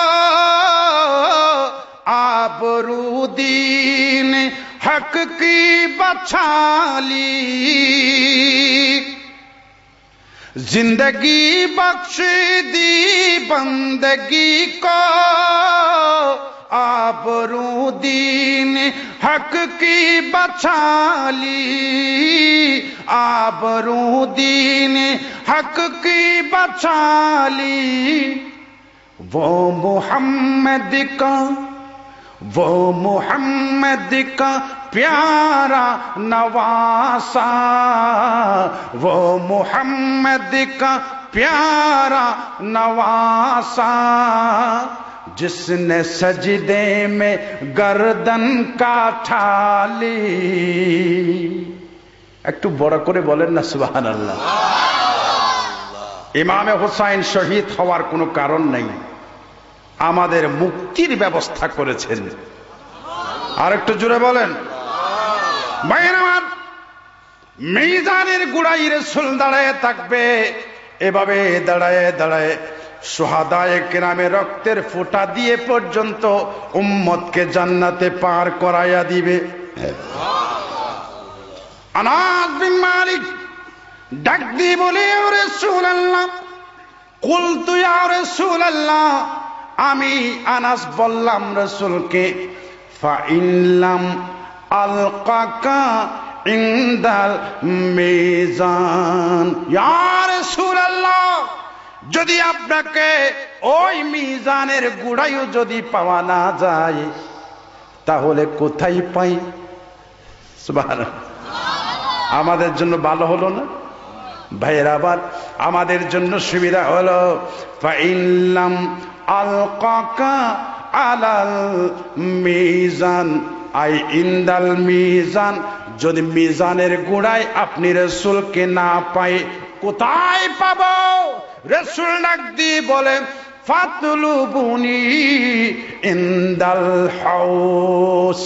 आबरूदीन हक की बचा ली। जिंदगी बख्श दी बंदगी को, आबरूदीन हक की बचा ली। आबरूदीन हक की बचा ली। वो मोहम्मद का, वो मोहम्मद का प्यारा नवासा, वो मोहम्मद का प्यारा नवासा, जिसने सजदे में गर्दन काटा ली। একটু বড় করে বলেন না সুবহানাল্লাহ। ইমামে হুসাইন শহীদ হওয়ার কোনো কারণ নেই, আমাদের মুক্তির ব্যবস্থা করেছেন। আর একটু জোরে বলেন। ভাইয়ের আমার, মিজানের গোড়ায় রাসূল দাঁড়ায় থাকবে, এভাবে দাঁড়ায় দাঁড়ায় সুহাদায়ে কেরামে রক্তের ফোঁটা দিয়ে পর্যন্ত উম্মতকে জান্নাতে পার করাইয়া দিবে। আনাস বিন মালিক ডাক দিয়ে বলে, ও রাসূলুল্লাহ, কুলতু ইয়া রাসূলুল্লাহ, আমি আনাস বললাম রাসূলকে, ফা ইনলাম আলকাকা ইনদাল মিজান। ইয়া রাসূলুল্লাহ, যদি আপনাকে ওই মিজানের গুড়াইও যদি পাওয়া না যায়, তাহলে কোথায় পাই? সুবহানাল্লাহ। আমাদের জন্য ভালো হলো না ভাইয়েরা? আবার আমাদের জন্য সুবিধা হলো। ফাইনলাম আলকাকা আলাল মিজান, আই ইনদাল মিজান, যদি মিজানের গোড়ায় আপনি রাসূলকে না পাই, কোথায় পাবো? রাসূল ডাক দিয়ে বলে, ফাতলুবুনি ইনদাল হাউস।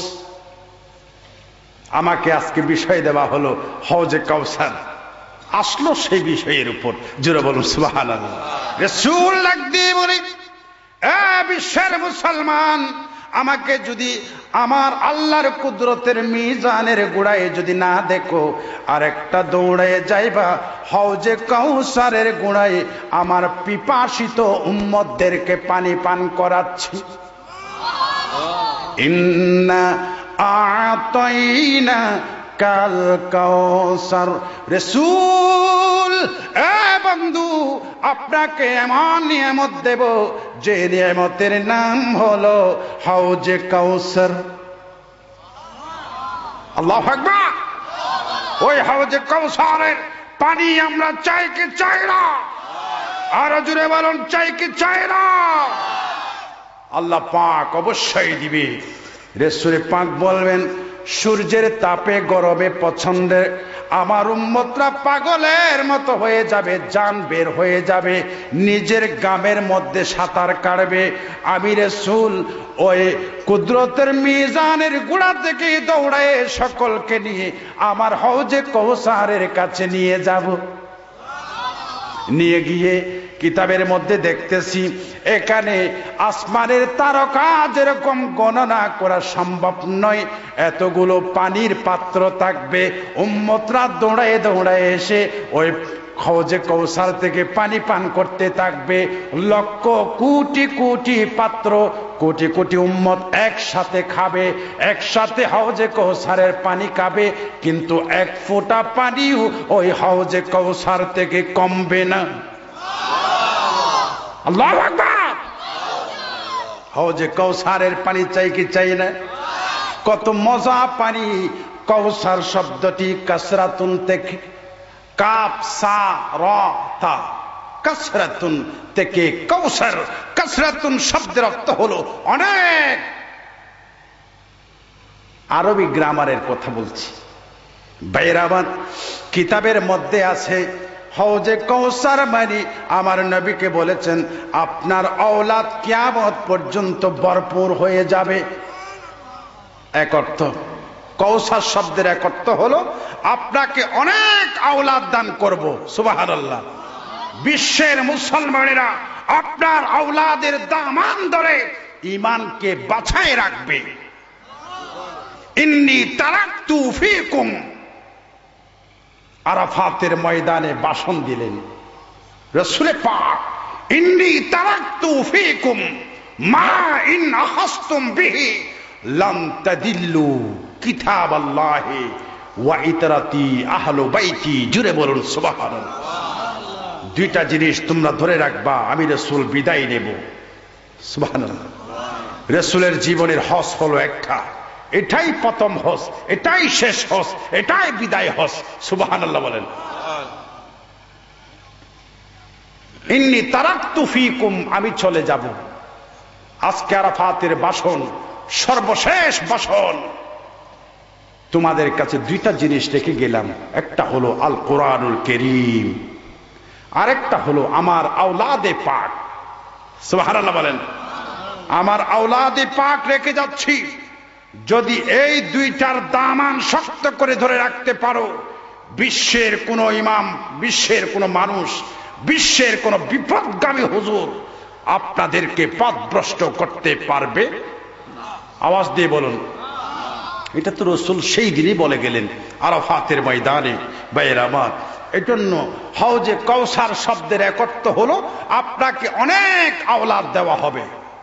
আমাকে আজকে বিষয় দেওয়া হলো হৌজে কাউসার, আসলো সেই বিষয়ের উপর। জোরে বলুন সুবহানাল্লাহ। রাসূল ডাক দিয়ে বলে, এ বিশ্বের মুসলমান, আমাকে যদি আমার আল্লাহর কুদরতের মিজানের গোড়ায় যদি না দেখো, আর একটা দৌড়ায় যাইবা হৌজে কাউসারের গোড়ায় আমার পিপাসিত উম্মতদেরকে পানি পান করাচ্ছি। ইন্না আতাইনা কাল কাউসার। রাসূল, এ বন্ধু, আপনাকে এমন নিয়ামত দেব যে নিয়ামতের নাম হলো হৌজে কাউসার। আল্লাহু আকবার। ওই হৌজে কাউসারের পানি আমরা চাই কি চাই না? আরো জোরে বলুন, চাই কি চাই না? আল্লাহ পাক অবশ্যই দিবে। রাসূল পাক বলবেন, সূর্যের তাপে গরমে পছন্দের আমার উম্মতরা পাগলের মতো হয়ে যাবে, জান বের হয়ে যাবে, নিজের গামের মধ্যে সাঁতার কাটবে। আমি রাসূল ওই কুদরতের মিজানের গোড়া থেকে দৌড়ায় সকলকে নিয়ে আমার হৌজে কাউসারের কাছে নিয়ে যাব। নিয়ে গিয়ে কিতাবের মধ্যে দেখতেছি, এখানে আসমানের তারকা যেরকম গণনা করা সম্ভব নয়, এতগুলো পানির পাত্র থাকবে। উম্মতরা দৌড়ায় দৌড়ায় এসে ওই হৌজে কাউসার থেকে পানি পান করতে থাকবে। লক্ষ কোটি কোটি পাত্র, কোটি কোটি উম্মত একসাথে খাবে, একসাথে হৌজে কাউসারের পানি খাবে, কিন্তু এক ফোঁটা পানিও ওই হৌজে কাউসার থেকে কমবে না। আল্লাহু আকবার। হৌজে কাউসারের পানি চাই কি চাই না? কত মজা পানি, কৌসার শব্দটি কাসরাতুন থেকে কাপ সা র তা কাসরাতুন থেকে কৌসার, কাসরাতুন শব্দের অর্থ হলো অনেক। আরবি গ্রামারের কথা বলছি বাইরাবাদ, কিতাবের মধ্যে আছে হৌজে কৌসার মানে আমার নবীকে বলেছেন আপনার ঔলাদ কিয়ামত পর্যন্ত ভরপুর হয়ে যাবে। এক অর্থ কৌসার শব্দের এক অর্থ হলো আপনাকে অনেক ঔলাদ দান করব। সুবহানাল্লাহ। বিশ্বের মুসলমানেরা আপনার ঔলাদের দামান ধরে ঈমানকে বাঁচায় রাখবে। ইন্নী তারাকতু ফীকুম, আরাফাতের ময়দানে ভাষণ দিলেন রাসূল পাক, ইন্নী তারাকতু ফীকুম মা ইন আখাযতুম বিহি লান তাদিল্লু কিতাবাল্লাহি ওয়া ইতরাতি আহলু বাইতি। জুড়ে বলুন সুবহানাল্লাহ। দুইটা জিনিস তোমরা ধরে রাখবা, আমি রাসূল বিদায় নেব। সুবহানাল্লাহ। রাসূলের জীবনের হজ হলো একটা, এটাই প্রথম হজ, এটাই শেষ হজ, এটাই বিদায় হজ। সুবহানাল্লাহ বলেন। ইন্নী তারাকতু ফীকুম, আমি চলে যাব। আজকে আরাফাতের ভাষণ, সর্বশেষ ভাষণ। তোমাদের কাছে দুইটা জিনিস রেখে গেলাম, একটা হলো আল কোরআনুল কারীম, আরেকটা হলো আমার আওলাদে পাক। সুবহানাল্লাহ বলেন। আমার আওলাদে পাক রেখে যাচ্ছি। যদি এই দুইটার দামান শক্ত করে ধরে রাখতে পারো, বিশ্বের কোন ইমাম, বিশ্বের কোন মানুষ, বিশ্বের কোন বিপদগামী হুজুর আপনাদেরকে পথভ্রষ্ট করতে পারবে না। আওয়াজ দিয়ে বলুন। এটা তো রাসূল সেই দিনই বলে গেলেন আরাফাতের ময়দানে। ভাইয়ের আমার, এজন্য হৌজে কৌসার শব্দের এক অর্থ হলো আপনাকে অনেক আওলাদ দেওয়া হবে,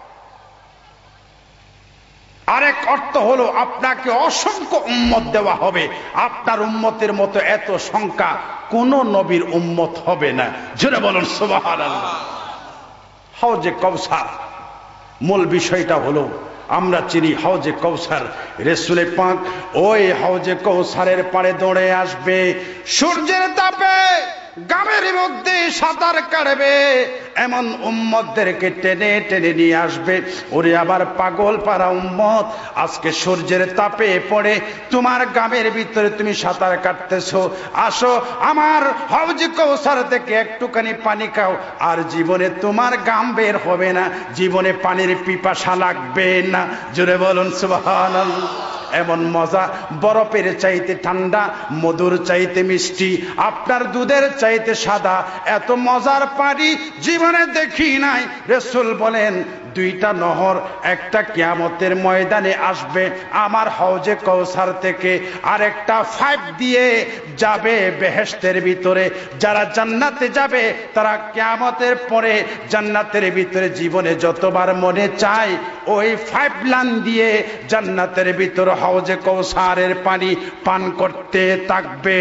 আরেক অর্থ হলো আপনাকে অসংখ্য উম্মত দেওয়া হবে। আপনার উম্মতের মতো এত সংখ্যা কোন নবীর উম্মত হবে না। জোরে বলুন সুবহানাল্লাহ। হৌজে কৌসার মূল বিষয়টা হলো আমরা চিনি হৌজে কৌসার। রাসূল পাক ওই হৌজে কৌসারের পাড়ে দৌড়ে আসবে, সূর্যের তাপে গামের মধ্যে সাঁতার কাটবে, এমন উম্মতদেরকে টেনে টেনে নিয়ে আসবে। ওরে আবার পাগল পারা উম্মত, আজকে সূর্যের তাপে পড়ে তোমার গামের ভিতরে তুমি সাঁতার কাটতেছো, আসো আমার হৌজে কৌসার থেকে একটুখানি পানি খাও, আর জীবনে তোমার গাম বের হবে না, জীবনে পানির পিপাসা লাগবে না। জোরে বলুন সুবহানাল্লাহ। এমন মজা, বরফের চাইতে ঠান্ডা, মধুর চাইতে মিষ্টি, আপনার দুধের চাইতে সাদা, এত মজার পানি জীবনে দেখি নাই। রাসূল বলেন দুইটা নহর, একটা কিয়ামতের ময়দানে আসবে আমার হৌজে কৌসার থেকে, আর একটা পাইপ দিয়ে যাবে বেহেশতের ভিতরে। যারা জান্নাতে যাবে তারা কিয়ামতের পরে জান্নাতের ভিতরে জীবনে যতবার মনে চায় ওই পাইপ লাইন দিয়ে জান্নাতের ভিতরে হৌজে কৌসারের পানি পান করতে থাকবে।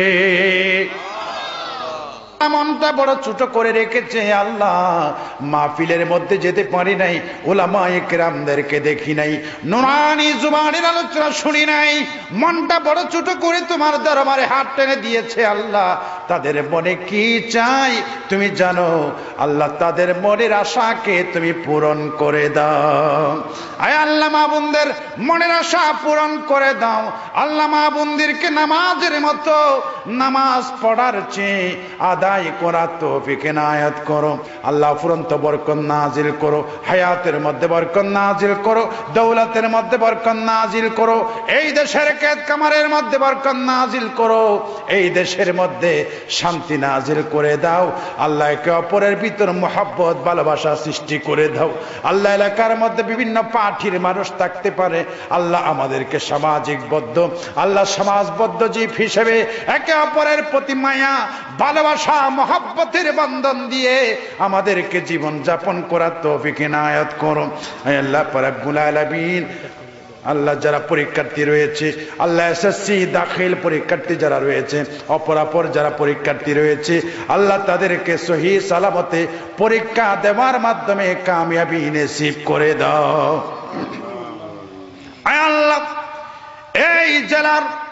মনটা বড় ছোট করে রেখেছে আল্লাহ, মাহফিলের মধ্যে যেতে পারি নাই, উলামায়ে কেরামদেরকে দেখি নাই, নুরানি জুবানের আলোচনা শুনি নাই, মনটা বড় ছোট করে তোমার দরবারে হাত টেনে দিয়েছে আল্লাহ। তাদের মনে কি চাই তুমি জানো আল্লাহ, তাদের মনের আশাকে তুমি পূরণ করে দাও। আয় আল্লাহ মাহবুবদের মনের আশা পূরণ করে দাও। আল্লাহ মাহবুবদেরকে নামাজের মতো নামাজ পড়ার চেয়ে আদা করা তৌফিক এনায়েত করো আল্লাহ। ফুরন্ত বরকত নাজিল করো, হায়াতের মধ্যে বরকত নাজিল করো, দৌলতের মধ্যে বরকত নাজিল করো, এই দেশের কেদ কামারের মধ্যে বরকত নাজিল করো, এই দেশের মধ্যে শান্তি নাজিল করে দাও আল্লাহ। একে অপরের ভিতর মহব্বত ভালোবাসা সৃষ্টি করে দাও আল্লাহ। এলাকার মধ্যে বিভিন্ন পার্টির মানুষ থাকতে পারে আল্লাহ, আমাদেরকে সামাজিক বদ্ধ আল্লাহ, সমাজবদ্ধ জীব হিসেবে একে অপরের প্রতি মায়া ভালোবাসা মহব্বতের বন্ধন দিয়ে আমাদেরকে জীবন যাপন করার তৌফিক এনায়েত করো আল্লাহ রাব্বুল আলামিন। আল্লাহ যারা পরীক্ষার্থী রয়েছে আল্লাহ, এসএসসি দাখিল পরীক্ষার্থী যারা রয়েছে, অপরাপর যারা পরীক্ষার্থী রয়েছে আল্লাহ, তাদেরকে সহি সালামতে পরীক্ষা দেওয়ার মাধ্যমে কামিয়াবি নসিব করে দাও আল্লাহ। এই জেলার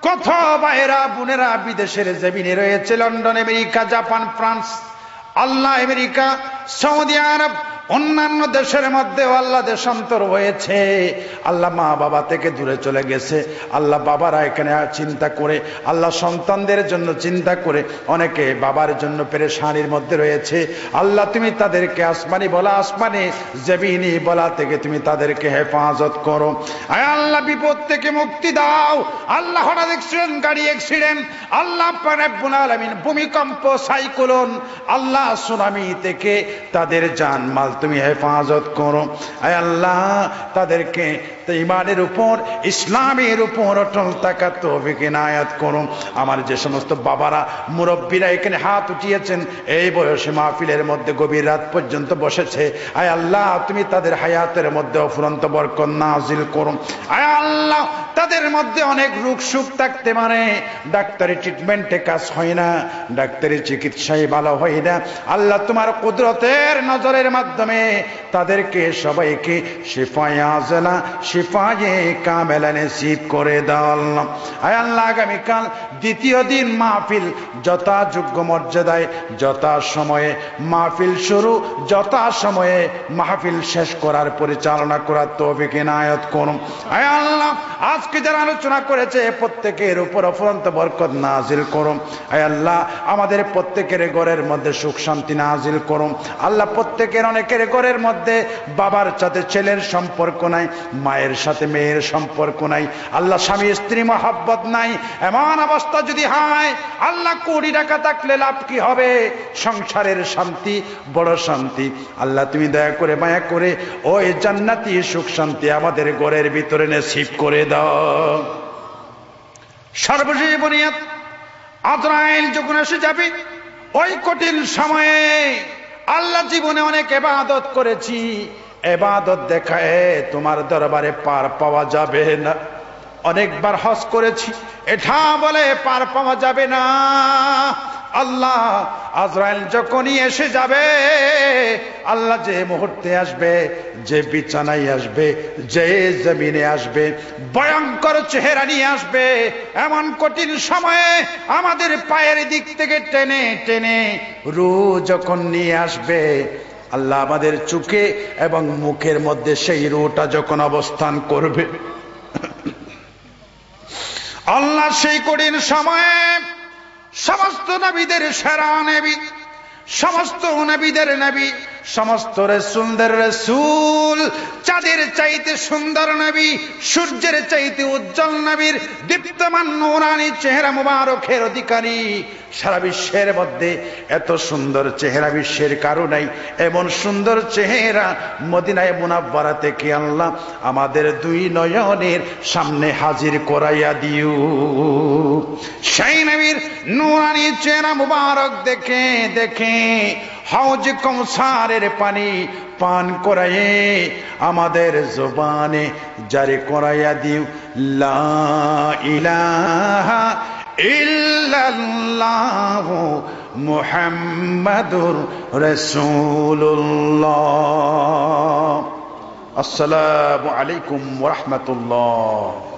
কত ভাইরা বোনেরা বিদেশের জমিনে রয়েছে, লন্ডন, আমেরিকা, জাপান, ফ্রান্স, আল্লাহ, আমেরিকা, সৌদি আরব, অন্যান্য দেশের মধ্যেও আল্লাহ দেশান্তর হয়েছে। আল্লাহ মা বাবা থেকে দূরে চলে গেছে। আল্লাহ বাবারা এখানে চিন্তা করে, আল্লাহ সন্তানদের জন্য চিন্তা করে অনেকে বাবার জন্য পেরেশানির মধ্যে রয়েছে। আল্লাহ তুমি তাদেরকে আসমানি বলা, আসমানি জমিনি বলা থেকে তুমি তাদেরকে হেফাজত করো। আয় আল্লাহ বিপদ থেকে মুক্তি দাও। আল্লাহ হঠাৎ অ্যাক্সিডেন্ট, গাড়ি অ্যাক্সিডেন্ট, আল্লাহ রব্বুল আলামিন ভূমিকম্প, সাইক্লোন, আল্লাহ সুনামি থেকে তাদের জান মাল তুমি হেফাজত করো। আয় আল্লাহ তাদেরকে ঈমানের উপর, ইসলামের উপর অটল থাকার তৌফিক ইনায়াত করো। আমার যে সমস্ত বাবারা মুরব্বীরা এখানে হাত উঠিয়েছেন, এই বয়সে মাহফিলের মধ্যে গভীর রাত পর্যন্ত বসেছে, আয় আল্লাহ তুমি তাদের হায়াতের মধ্যে অফুরন্ত বরকত নাজিল করো। আয় আল্লাহ তাদের মধ্যে অনেক রোগ সুখ থাকতে পারে, ডাক্তারি ট্রিটমেন্টে কাজ হয় না, ডাক্তারি চিকিৎসায় ভালো হয় না। আল্লাহ তোমার কুদরতের নজরের মাধ্যমে তাদেরকে সবাইকে শিফায়ে আজলা, শিফায়ে কামেলা নসিব করে দাও আল্লাহ। আয় আল্লাহ আগামীকাল দ্বিতীয় দিন মাহফিল যথাযোগ্য মর্যাদায়, যথা সময়ে মাহফিল শুরু, যথা সময়ে মাহফিল শেষ করার পরিচালনা করার তৌফিক ইনায়াত করুন। আয় আল্লাহ আজকে যারা আলোচনা করেছে প্রত্যেকের উপর অফুরন্ত বরকত নাজিল করুন। আয় আল্লাহ আমাদের প্রত্যেকের ঘরের মধ্যে সুখ শান্তি নাজিল করুন। আল্লাহ প্রত্যেকের, অনেকের ঘরের মধ্যে বাবার সাথে ছেলের সম্পর্ক নাই, মায়ের সাথে মেয়ের সম্পর্ক নাই, আল্লাহ স্বামী স্ত্রী মহব্বত নাই। এমন অবস্থা যদি হয়, আল্লাহ কোটি টাকা থাকলে লাভ কি হবে? সংসারের শান্তি বড় শান্তি। আল্লাহ তুমি দয়া করে মায়া করে ওই জান্নাতি সুখ শান্তি আমাদের ঘরের ভিতরে নসিব করে দাও। সর্বশেষ বুনিয়াদ, আজরাইল যখন এসে যাবে ওই কঠিন সময়ে, আল্লাহ জীবনে অনেক ইবাদত করেছি, ইবাদত দেখায় তোমার দরবারে পার পাওয়া যাবে না। অনেকবার হজ করেছি, এটা বলে পার পাওয়া যাবে না। আল্লাহ আজরাইল যখনই এসে যাবে, আল্লাহ যে মুহূর্তে আসবে, যে বিছানায় আসবে, যে জমিনে আসবে, ভয়ঙ্কর চেহারা নিয়ে আসবে। এমন কঠিন সময়ে আমাদের পায়ের দিক থেকে টেনে টেনে রূহ যখন নিয়ে আসবে, আল্লাহ আমাদের চোখে এবং মুখের মধ্যে সেই রূহটা যখন অবস্থান করবে, আল্লাহ সেই কঠিন সময়ে সমস্ত নবীদের সেরা নবী, সমস্ত নবীদের নবী, সমস্ত রাসূলদের রাসূল, চাঁদের চাইতে সুন্দর নবী, সূর্যের চাইতে উজ্জ্বল নবীর দীপ্তমান নূরানী চেহারা মুবারকের অধিকারী, সারা বিশ্বের মধ্যে এত সুন্দর চেহারা বিশ্বের কারো নাই। এমন সুন্দর চেহারা মদিনায় মুনাব্বারা থেকে আল্লাহ আমাদের দুই নয়নের সামনে হাজির করাইয়া দিও। সেই নবীর নূরানী চেহারা মুবারক দেখে দেখে হাউজ কৌসারের পানি পান করায়ে আমাদের জবানে জারি করাইয়া দিও লা ইলাহা ইল্লাল্লাহু মুহাম্মাদুর রাসূলুল্লাহ। আসসালামু আলাইকুম ওয়া রাহমাতুল্লাহ।